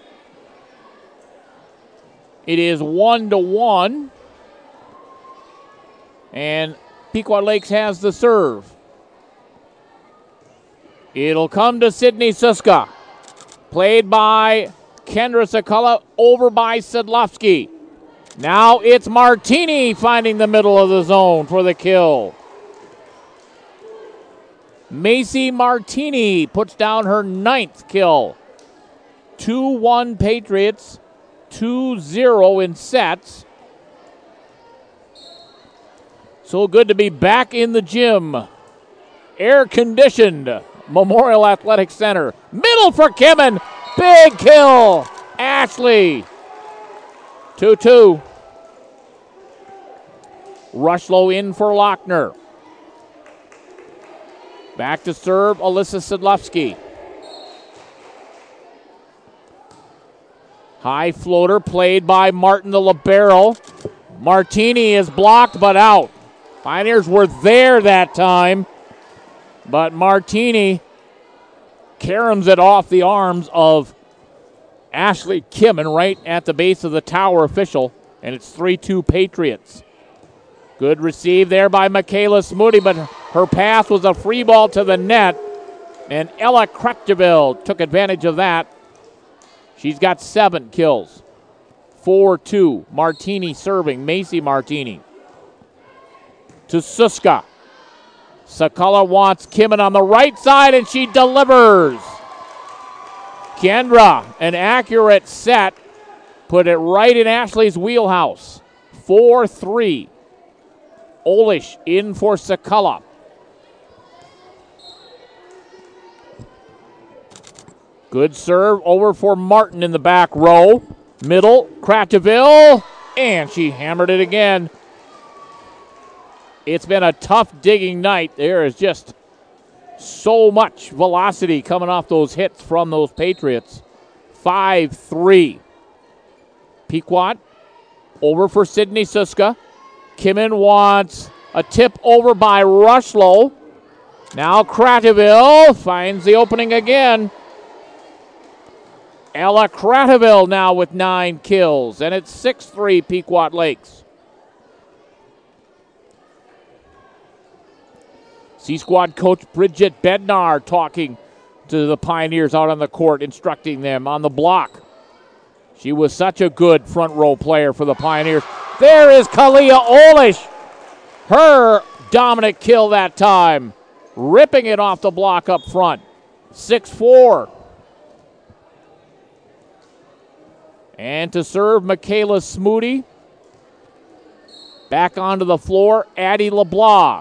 It is 1-1. And Pequot Lakes has the serve. It'll come to Sydney Suska. Played by Kendra Sakala, over by Sedlowski. Now it's Martini finding the middle of the zone for the kill. Macy Martini puts down her 9th kill. 2-1 Patriots, 2-0 in sets. So good to be back in the gym. Air-conditioned Memorial Athletic Center. Middle for Kimmin. Big kill. Ashley. 2-2. Rushlow in for Lochner. Back to serve, Alyssa Sedlowski. High floater played by Martin the libero. Martini is blocked but out. Pioneers were there that time, but Martini caroms it off the arms of Ashley Kimmin right at the base of the tower official, and it's 3-2 Patriots. Good receive there by Michaela Smoody, but her pass was a free ball to the net, And Ella Crechterville took advantage of that. She's got 7 kills. 4-2. Martini serving. Macy Martini. To Suska. Sakala wants Kimmin on the right side, and she delivers. Kendra, an accurate set. Put it right in Ashley's wheelhouse. 4-3. Olish in for Sakala. Good serve over for Martin in the back row. Middle, Crechterville, and she hammered it again. It's been a tough digging night. There is just so much velocity coming off those hits from those Patriots. 5-3. Pequot over for Sydney Suska. Kimmin wants a tip over by Rushlow. Now Crechterville finds the opening again. Ella Crechterville now with 9 kills, and it's 6-3 Pequot Lakes. C-Squad coach Bridget Bednar talking to the Pioneers out on the court, instructing them on the block. She was such a good front row player for the Pioneers. There is Kalia Olish. Her dominant kill that time, ripping it off the block up front. 6-4. And to serve, Michaela Smoody. Back onto the floor, Addie LeBlanc.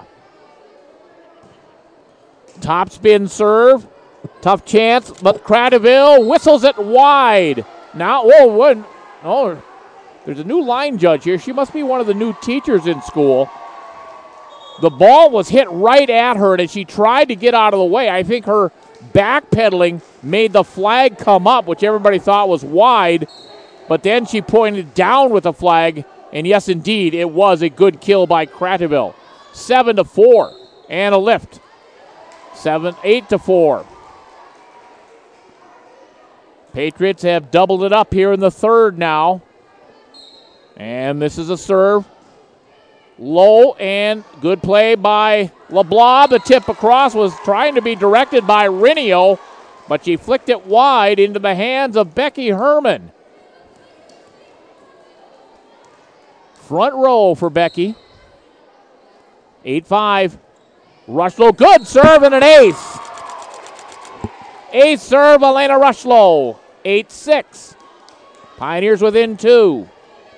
Top spin serve. Tough chance, but Crechterville whistles it wide. Now, there's a new line judge here. She must be one of the new teachers in school. The ball was hit right at her, and she tried to get out of the way. I think her backpedaling made the flag come up, which everybody thought was wide. But then she pointed down with the flag, and yes, indeed, it was a good kill by Crechterville. 7-4, and a lift. 8-4. Patriots have doubled it up here in the third now. And this is a serve. Low, and good play by LeBlanc. The tip across was trying to be directed by Rinio, but she flicked it wide into the hands of Becky Herman. Front row for Becky. 8-5. Rushlow, good serve and an ace. Ace serve, Elena Rushlow. 8-6. Pioneers within 2.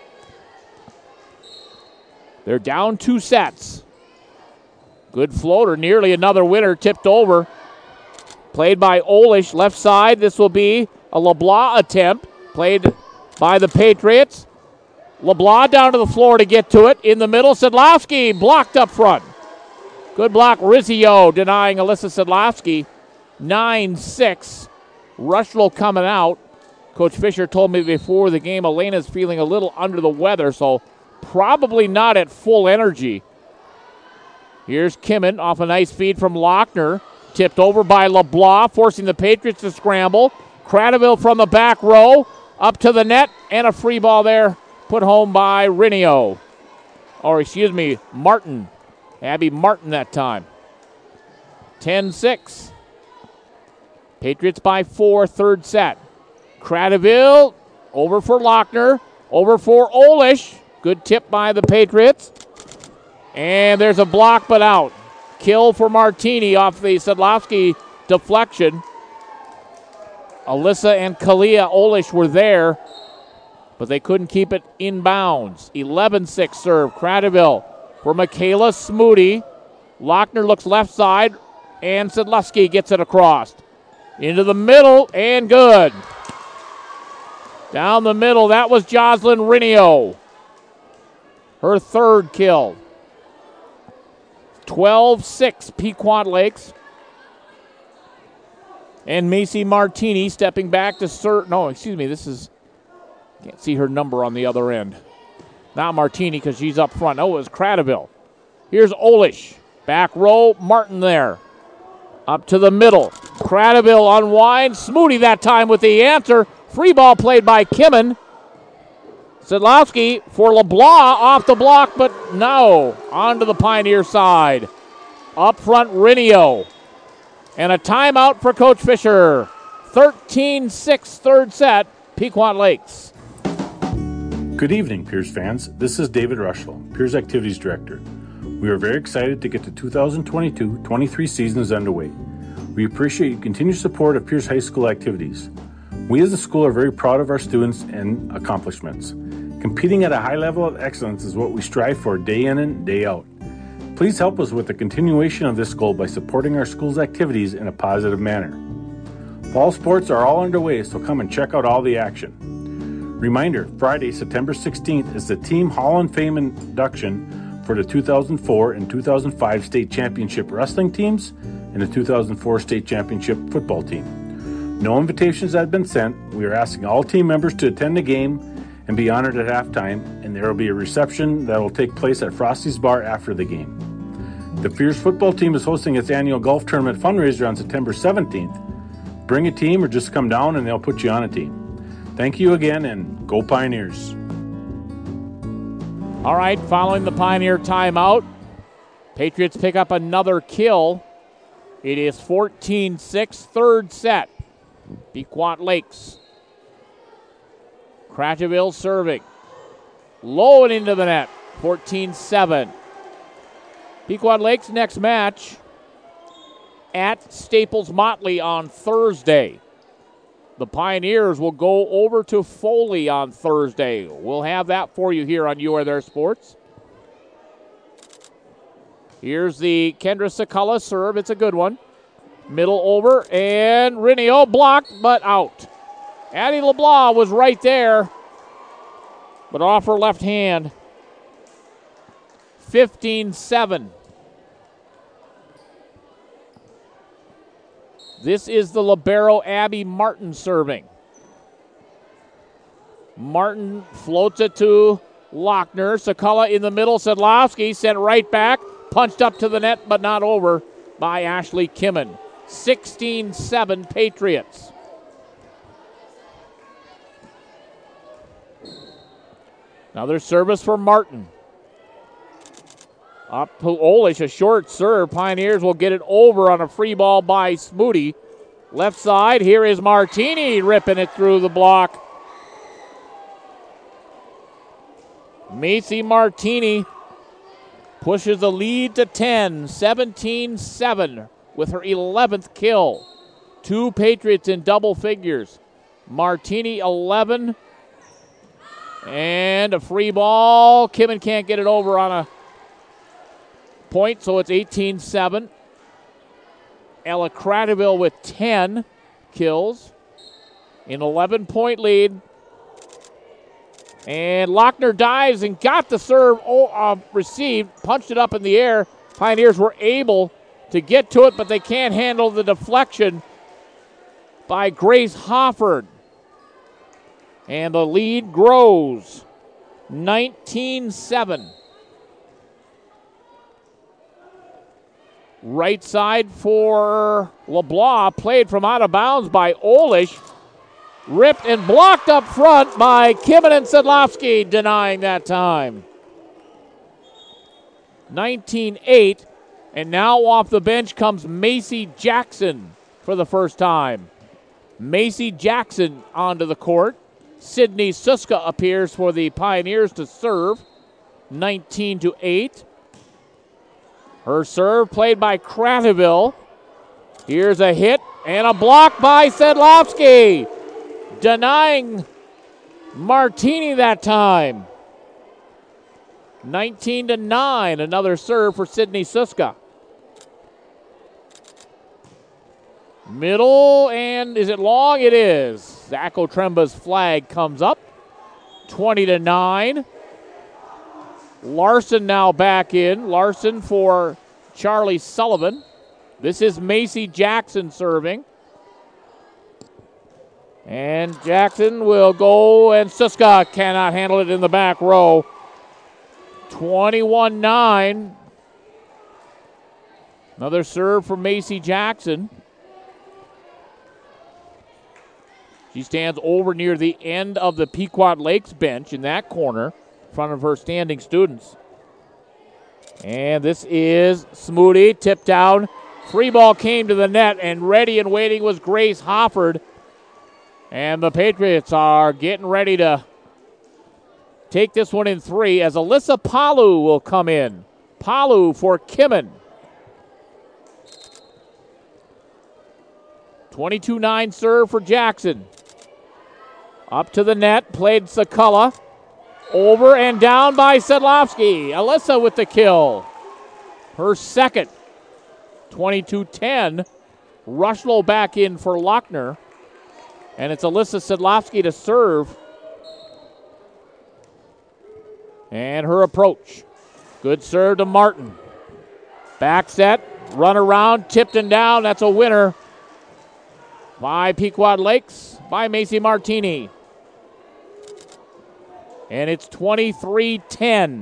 They're down 2 sets. Good floater, nearly another winner, tipped over. Played by Olish, left side. This will be a LeBlanc attempt. Played by the Patriots. LeBlanc down to the floor to get to it. In the middle, Sedlowski blocked up front. Good block, Rizzio denying Alyssa Sedlowski. 9-6. Rushlow coming out. Coach Fisher told me before the game Elena's feeling a little under the weather, so probably not at full energy. Here's Kimmin off a nice feed from Lochner. Tipped over by LeBlanc, forcing the Patriots to scramble. Crechterville from the back row. Up to the net, and a free ball there. Put home by Rinio. Martin. Abby Martin that time. 10-6. Patriots by 4, third set. Crechterville over for Lochner. Over for Olish. Good tip by the Patriots. And there's a block, but out. Kill for Martini off the Sedlowski deflection. Alyssa and Kalia Olish were there, but they couldn't keep it inbounds. 11-6 serve. Crechterville for Michaela Smoody. Lochner looks left side, and Sedlowski gets it across. Into the middle, and good. Down the middle, that was Jocelyn Rinio. Her third kill. 12-6 Pequot Lakes. And Macy Martini stepping back to can't see her number on the other end. Not Martini because she's up front. Oh, it was Crechterville. Here's Olish. Back row, Martin there. Up to the middle. Crechterville unwinds. Smoody that time with the answer. Free ball played by Kimmin. Sedlowski for LeBlanc off the block, but no. Onto the Pioneer side. Up front, Rinio. And a timeout for Coach Fisher. 13-6 third set, Pequot Lakes. Good evening, Pierce fans. This is David Rushlow, Pierce Activities Director. We are very excited to get the 2022-23 season is underway. We appreciate your continued support of Pierce High School activities. We as a school are very proud of our students and accomplishments. Competing at a high level of excellence is what we strive for day in and day out. Please help us with the continuation of this goal by supporting our school's activities in a positive manner. Fall sports are all underway, so come and check out all the action. Reminder, Friday, September 16th is the Team Hall of Fame induction for the 2004 and 2005 state championship wrestling teams and the 2004 state championship football team. No invitations have been sent. We are asking all team members to attend the game and be honored at halftime, and there will be a reception that will take place at Frosty's Bar after the game. The Pierce football team is hosting its annual golf tournament fundraiser on September 17th. Bring a team or just come down and they'll put you on a team. Thank you again, and go Pioneers. All right, following the Pioneer timeout, Patriots pick up another kill. It is 14-6 third set, Pequot Lakes. Cratchville serving. Low and into the net, 14-7. Pequot Lakes next match at Staples Motley on Thursday. The Pioneers will go over to Foley on Thursday. We'll have that for you here on You Are There Sports. Here's the Kendra Sakala serve. It's a good one. Middle over, and Rinio blocked, but out. Addie LeBlanc was right there, but off her left hand. 15-7. This is the libero Abby Martin serving. Martin floats it to Lochner. Sakala in the middle. Sedlowski sent right back. Punched up to the net, but not over by Ashley Kimmen. 16-7 Patriots. Another service for Martin. Up to Olish, a short serve. Pioneers will get it over on a free ball by Smoody. Left side, here is Martini ripping it through the block. Macy Martini pushes the lead to 10, 17-7 with her 11th kill. 2 Patriots in double figures. Martini 11, and a free ball. Kimmen can't get it over on a point, so it's 18-7. Ella Cratterville with 10 kills. An 11-point lead. And Lochner dives and got the serve received, punched it up in the air. Pioneers were able to get to it, but they can't handle the deflection by Grace Hofford. And the lead grows, 19-7. Right side for LeBlanc, played from out of bounds by Olish. Ripped and blocked up front by Kimmen and Sedlowski, denying that time. 19-8, and now off the bench comes Macy Jackson for the first time. Macy Jackson onto the court. Sydney Suska appears for the Pioneers to serve. 19-8. Her serve played by Cratterville. Here's a hit and a block by Sedlowski, denying Martini that time. 19-9, another serve for Sydney Suska. Middle, and is it long? It is. Zach Otremba's flag comes up. 20-9. Larson now back in. Larson for Charlie Sullivan. This is Macy Jackson serving. And Jackson will go, and Suska cannot handle it in the back row. 21-9. Another serve for Macy Jackson. She stands over near the end of the Pequot Lakes bench in that corner, in front of her standing students. And this is Smoody, tipped down Free ball came to the net, and ready and waiting was Grace Hofford. And the Patriots are getting ready to take this one in 3 as Alyssa Palu will come in. Palu for Kimmin. 22-9 serve for Jackson. Up to the net, played Sakala. Over and down by Sedlowski. Alyssa with the kill. Her second. 22-10. Rushlow back in for Lochner. And it's Alyssa Sedlowski to serve. And her approach. Good serve to Martin. Back set. Run around. Tipped and down. That's a winner by Pequot Lakes by Macy Martini. And it's 23-10.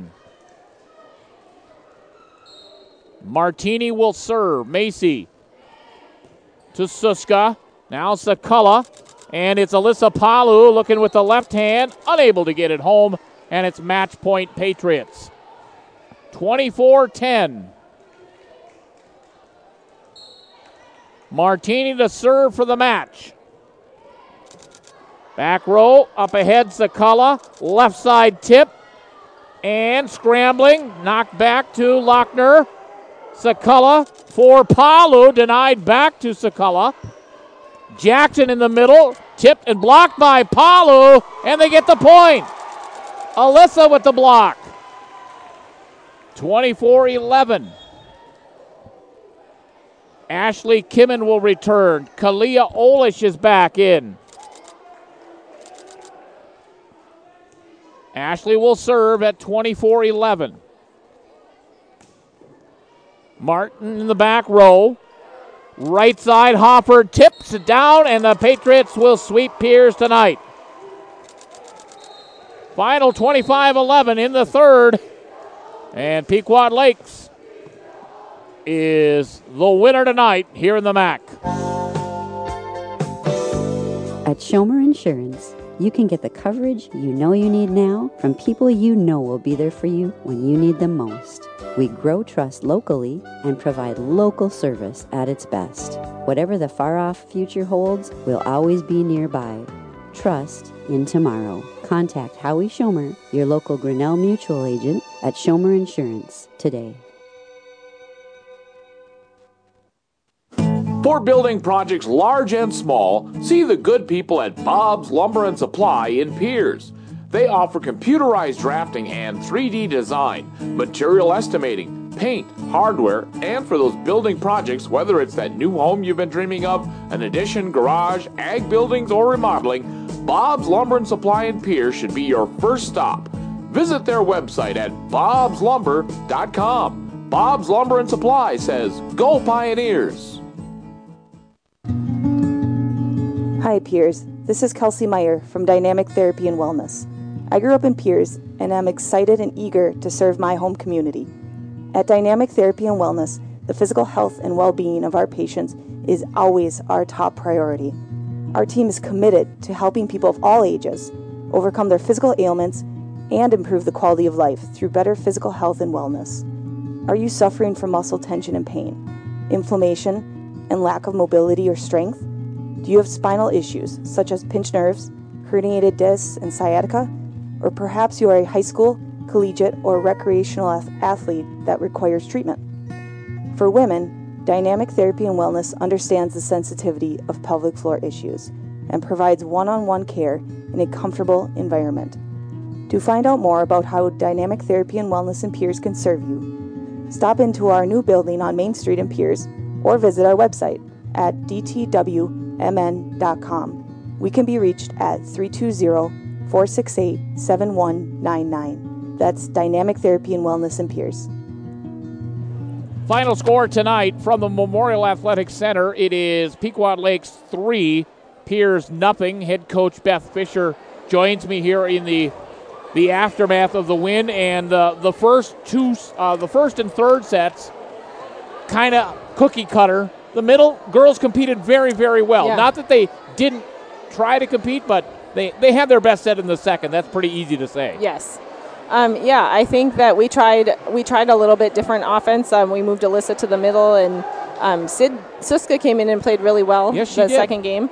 Martini will serve. Macy to Suska. Now Sakala. And it's Alyssa Palu looking with the left hand. Unable to get it home. And it's match point Patriots. 24-10. Martini to serve for the match. Back row, up ahead, Sakala. Left side tip. And scrambling. Knocked back to Lochner. Sakala for Palu. Denied back to Sakala. Jackson in the middle. Tipped and blocked by Palu. And they get the point. Alyssa with the block. 24-11. Ashley Kimmin will return. Kalia Olish is back in. Ashley will serve at 24-11. Martin in the back row. Right side, Hopper tips it down, and the Patriots will sweep Piers tonight. Final 25-11 in the third. And Pequot Lakes is the winner tonight here in the MAC. At Schomer Insurance, you can get the coverage you know you need now from people you know will be there for you when you need them most. We grow trust locally and provide local service at its best. Whatever the far-off future holds, we'll always be nearby. Trust in tomorrow. Contact Howie Schomer, your local Grinnell Mutual agent at Schomer Insurance today. For building projects large and small, see the good people at Bob's Lumber and Supply in Piers. They offer computerized drafting and 3D design, material estimating, paint, hardware, and for those building projects, whether it's that new home you've been dreaming of, an addition, garage, ag buildings, or remodeling, Bob's Lumber and Supply in Piers should be your first stop. Visit their website at bobslumber.com. Bob's Lumber and Supply says, "Go Pioneers!" Hi, Piers. This is Kelsey Meyer from Dynamic Therapy and Wellness. I grew up in Piers and am excited and eager to serve my home community. At Dynamic Therapy and Wellness, the physical health and well-being of our patients is always our top priority. Our team is committed to helping people of all ages overcome their physical ailments and improve the quality of life through better physical health and wellness. Are you suffering from muscle tension and pain, inflammation, and lack of mobility or strength? Do you have spinal issues such as pinched nerves, herniated discs, and sciatica? Or perhaps you are a high school, collegiate, or recreational athlete that requires treatment. For women, Dynamic Therapy and Wellness understands the sensitivity of pelvic floor issues and provides one-on-one care in a comfortable environment. To find out more about how Dynamic Therapy and Wellness in Piers can serve you, stop into our new building on Main Street in Piers or visit our website at dtwmn.com. We can be reached at 320-468-7199. That's Dynamic Therapy and Wellness in Piers. Final score tonight from the Memorial Athletic Center. It is Pequot Lakes 3, Piers nothing. Head coach Beth Fisher joins me here in the aftermath of the win, and the first and third sets, kind of cookie cutter. The middle girls competed very, very well. Yeah. Not that they didn't try to compete, but they had their best set in the second. That's pretty easy to say. Yes. I think that we tried a little bit different offense. We moved Alyssa to the middle, and Sid Suska came in and played really well the second game.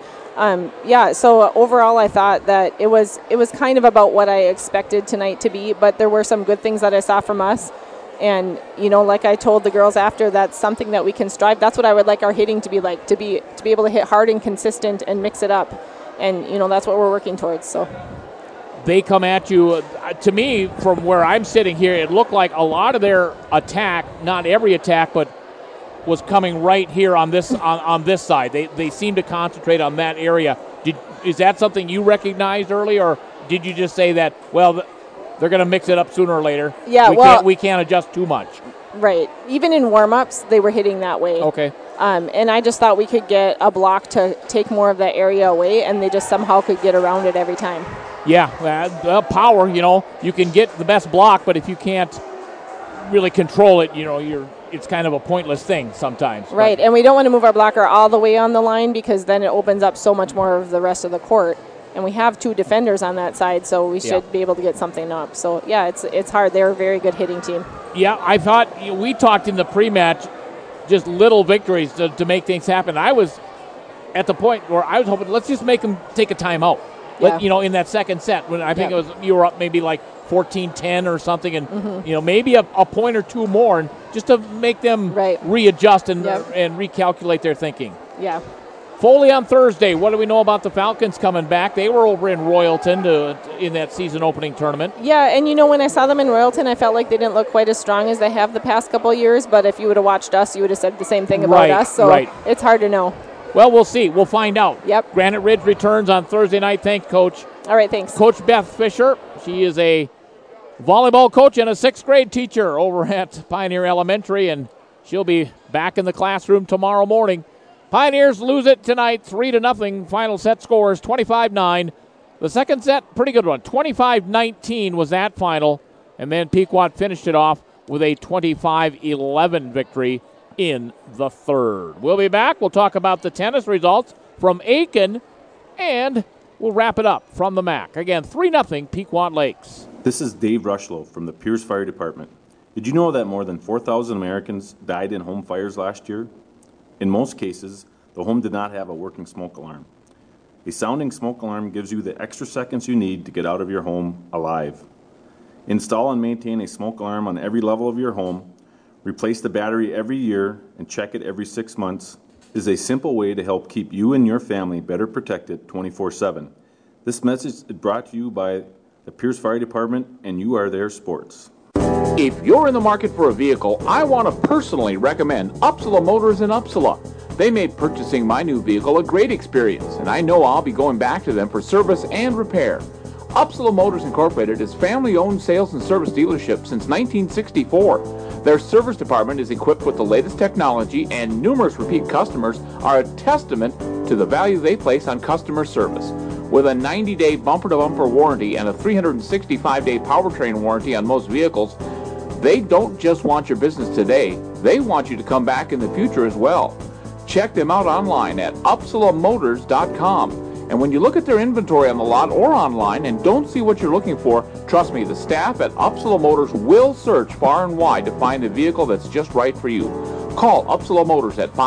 So overall I thought that it was kind of about what I expected tonight to be, but there were some good things that I saw from us. And, like I told the girls after, that's something that we can strive. That's what I would like our hitting to be like, to be able to hit hard and consistent and mix it up. And, that's what we're working towards. So they come at you. To me, from where I'm sitting here, it looked like a lot of their attack, not every attack, but was coming right here on this on this side. They seem to concentrate on that area. Is that something you recognized early, or did you just say that, well, they're going to mix it up sooner or later? Yeah, we can't adjust too much. Right. Even in warm-ups, they were hitting that way. Okay. And I just thought we could get a block to take more of that area away, and they just somehow could get around it every time. Yeah, power, you can get the best block, but if you can't really control it, it's kind of a pointless thing sometimes. Right, and we don't want to move our blocker all the way on the line because then it opens up so much more of the rest of the court. And we have 2 defenders on that side, so we should be able to get something up. So, yeah, it's hard. They're a very good hitting team. Yeah, I thought we talked in the pre-match just little victories to make things happen. I was at the point where I was hoping, let's just make them take a timeout. Yeah. In that second set, when I think it was you were up maybe like 14-10 or something, and maybe a point or two more, and just to make them readjust and recalculate their thinking. Yeah. Foley on Thursday. What do we know about the Falcons coming back? They were over in Royalton in that season opening tournament. Yeah, and when I saw them in Royalton, I felt like they didn't look quite as strong as they have the past couple of years, but if you would have watched us, you would have said the same thing about us, so it's hard to know. Well, we'll see. We'll find out. Yep. Granite Ridge returns on Thursday night. Thanks, Coach. All right, thanks. Coach Beth Fisher. She is a volleyball coach and a 6th grade teacher over at Pioneer Elementary, and she'll be back in the classroom tomorrow morning. Pioneers lose it tonight, 3-0. Final set score is 25-9. The second set, pretty good one. 25-19 was that final, and then Pequot finished it off with a 25-11 victory in the third. We'll be back. We'll talk about the tennis results from Aiken, and we'll wrap it up from the MAC. Again, 3-0 Pequot Lakes. This is Dave Rushlow from the Pierce Fire Department. Did you know that more than 4,000 Americans died in home fires last year? In most cases, the home did not have a working smoke alarm. A sounding smoke alarm gives you the extra seconds you need to get out of your home alive. Install and maintain a smoke alarm on every level of your home, replace the battery every year, and check it every 6 months is a simple way to help keep you and your family better protected 24/7. This message is brought to you by the Pierce Fire Department, and you are their sports. If you're in the market for a vehicle, I want to personally recommend Upsala Motors in Upsala. They made purchasing my new vehicle a great experience, and I know I'll be going back to them for service and repair. Upsala Motors Incorporated is family-owned sales and service dealership since 1964. Their service department is equipped with the latest technology, and numerous repeat customers are a testament to the value they place on customer service. With a 90-day bumper-to-bumper warranty and a 365-day powertrain warranty on most vehicles, they don't just want your business today, they want you to come back in the future as well. Check them out online at UpsalaMotors.com. And when you look at their inventory on the lot or online and don't see what you're looking for, trust me, the staff at Upsala Motors will search far and wide to find a vehicle that's just right for you. Call Upsala Motors at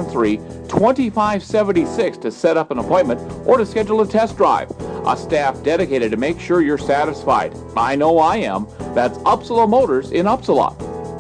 573-2576 to set up an appointment or to schedule a test drive. A staff dedicated to make sure you're satisfied. I know I am. That's Upsala Motors in Upsala.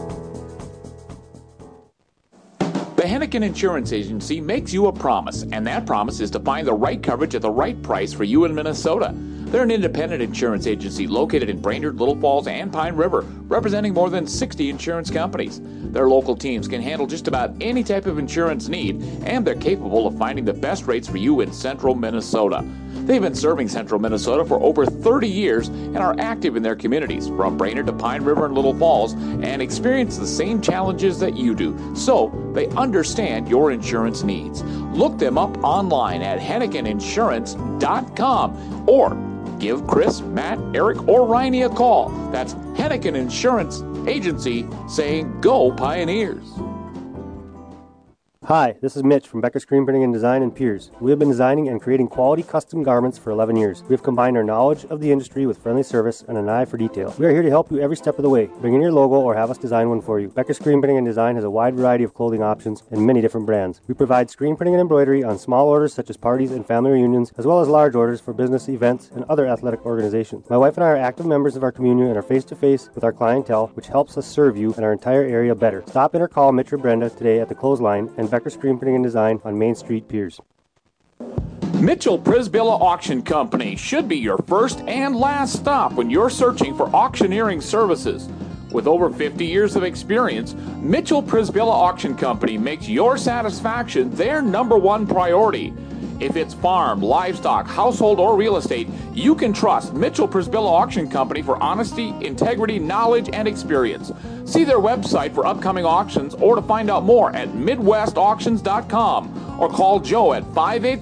The Hennigan Insurance Agency makes you a promise, and that promise is to find the right coverage at the right price for you in Minnesota. They're an independent insurance agency located in Brainerd, Little Falls, and Pine River, representing more than 60 insurance companies. Their local teams can handle just about any type of insurance need, and they're capable of finding the best rates for you in central Minnesota. They've been serving central Minnesota for over 30 years and are active in their communities, from Brainerd to Pine River and Little Falls, and experience the same challenges that you do. So they understand your insurance needs. Look them up online at HenniganInsurance.com or give Chris, Matt, Eric, or Riney a call. That's Hennigan Insurance Agency, saying, "Go Pioneers." Hi, this is Mitch from Becker Screen Printing and Design in Piers. We have been designing and creating quality custom garments for 11 years. We have combined our knowledge of the industry with friendly service and an eye for detail. We are here to help you every step of the way. Bring in your logo or have us design one for you. Becker Screen Printing and Design has a wide variety of clothing options and many different brands. We provide screen printing and embroidery on small orders such as parties and family reunions, as well as large orders for business events and other athletic organizations. My wife and I are active members of our community and are face-to-face with our clientele, which helps us serve you and our entire area better. Stop in or call Mitch or Brenda today at the clothesline and Becker Screen Printing and Design on Main Street, Piers. Mitchell Prisbilla Auction Company should be your first and last stop when you're searching for auctioneering services. With over 50 years of experience, Mitchell Prisbilla Auction Company makes your satisfaction their number one priority. If it's farm, livestock, household, or real estate, you can trust Mitchell Prisbilla Auction Company for honesty, integrity, knowledge, and experience. See their website for upcoming auctions or to find out more at MidwestAuctions.com or call Joe at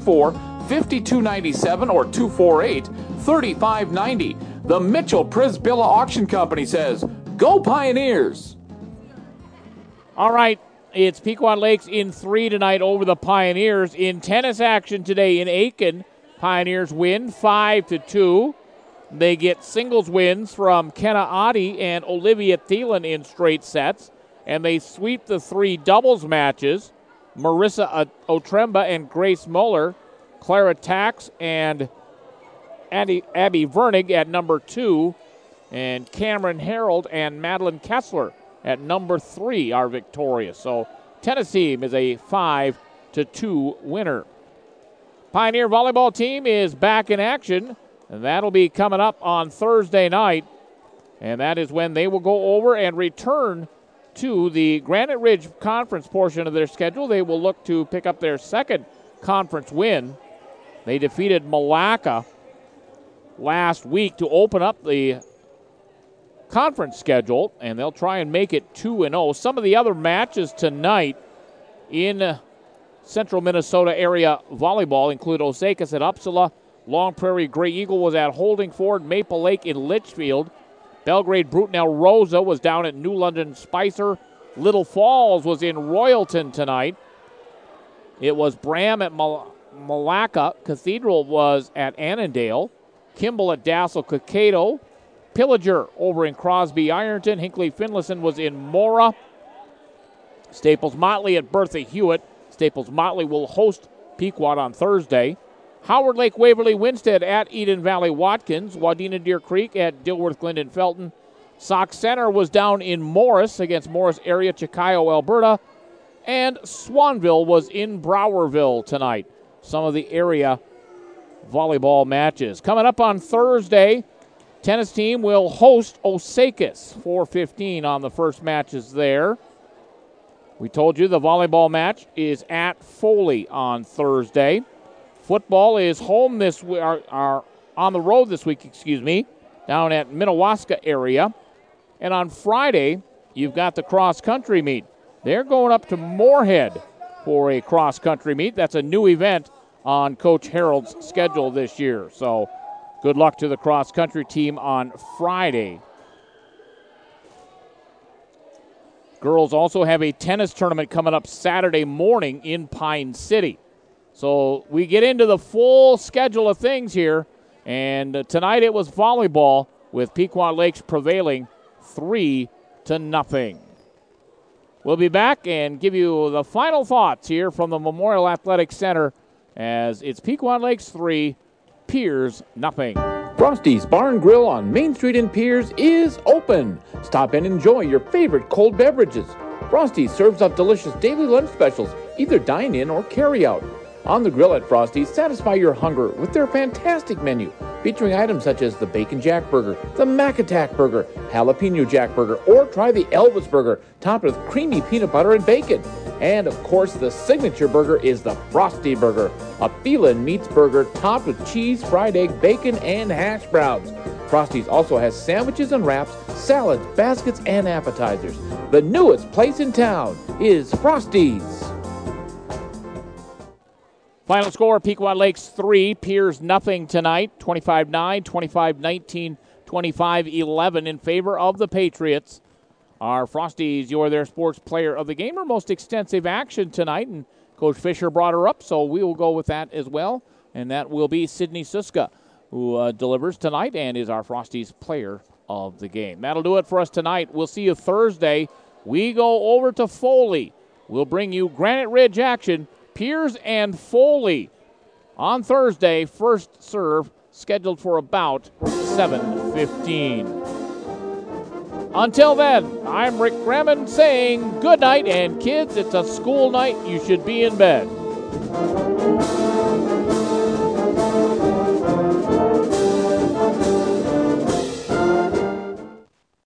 584-5297 or 248-3590. The Mitchell Prisbilla Auction Company says, "Go Pioneers!" All right. It's Pequot Lakes in 3 tonight over the Pioneers. In tennis action today in Aiken, Pioneers win 5-2. They get singles wins from Kenna Oddie and Olivia Thielen in straight sets, and they sweep the 3 doubles matches. Marissa Otremba and Grace Muller, Clara Tax and Abby Vernig at number 2, and Cameron Harold and Madeline Kessler at number 3 are victorious. So tennis team is a 5-2 winner. Pioneer volleyball team is back in action, and that'll be coming up on Thursday night. And that is when they will go over and return to the Granite Ridge Conference portion of their schedule. They will look to pick up their second conference win. They defeated Malacca last week to open up the conference schedule, and they'll try and make it 2-0. Some of the other matches tonight in central Minnesota area volleyball include Osakis at Uppsala, Long Prairie Gray Eagle was at Holdingford, Maple Lake in Litchfield, Belgrade Brutenell Rosa was down at New London Spicer, Little Falls was in Royalton tonight. It was Bram at Malacca, Cathedral was at Annandale, Kimball at Dassel Kaikato, Pillager over in Crosby Ironton. Hinkley Finlayson was in Mora. Staples Motley at Bertha Hewitt. Staples Motley will host Pequot on Thursday. Howard Lake Waverly Winstead at Eden Valley Watkins. Wadena Deer Creek at Dilworth Glendon Felton. Sauk Center was down in Morris against Morris area Chicago, Alberta. And Swanville was in Browerville tonight. Some of the area volleyball matches. Coming up on Thursday, tennis team will host Osakis, 4:15 on the first matches there. We told you the volleyball match is at Foley on Thursday. Football is home this week, are on the road this week, down at Minnewaska area. And on Friday, you've got the cross-country meet. They're going up to Moorhead for a cross-country meet. That's a new event on Coach Harold's schedule this year. So good luck to the cross-country team on Friday. Girls also have a tennis tournament coming up Saturday morning in Pine City. So we get into the full schedule of things here. And tonight it was volleyball with Pequot Lakes prevailing 3-0. We'll be back and give you the final thoughts here from the Memorial Athletic Center as it's Pequot Lakes 3, Piers 0. Frosty's Bar and Grill on Main Street in Piers is open. Stop and enjoy your favorite cold beverages. Frosty's serves up delicious daily lunch specials, either dine in or carry out. On the grill at Frosty's, satisfy your hunger with their fantastic menu, featuring items such as the Bacon Jack Burger, the Mac Attack Burger, Jalapeno Jack Burger, or try the Elvis Burger, topped with creamy peanut butter and bacon. And, of course, the signature burger is the Frosty Burger, a Phelan Meats burger topped with cheese, fried egg, bacon, and hash browns. Frosty's also has sandwiches and wraps, salads, baskets, and appetizers. The newest place in town is Frosty's. Final score, Pequot Lakes 3, Piers 0 tonight, 25-9, 25-19, 25-11 in favor of the Patriots. Our Frosties, you're their sports player of the game, or most extensive action tonight, and Coach Fisher brought her up, so we will go with that as well, and that will be Sydney Suska, who delivers tonight and is our Frosties player of the game. That'll do it for us tonight. We'll see you Thursday. We go over to Foley. We'll bring you Granite Ridge action, Piers and Foley on Thursday. First serve scheduled for about 7:15. Until then, I'm Rick Gremmon saying good night, and kids, it's a school night. You should be in bed.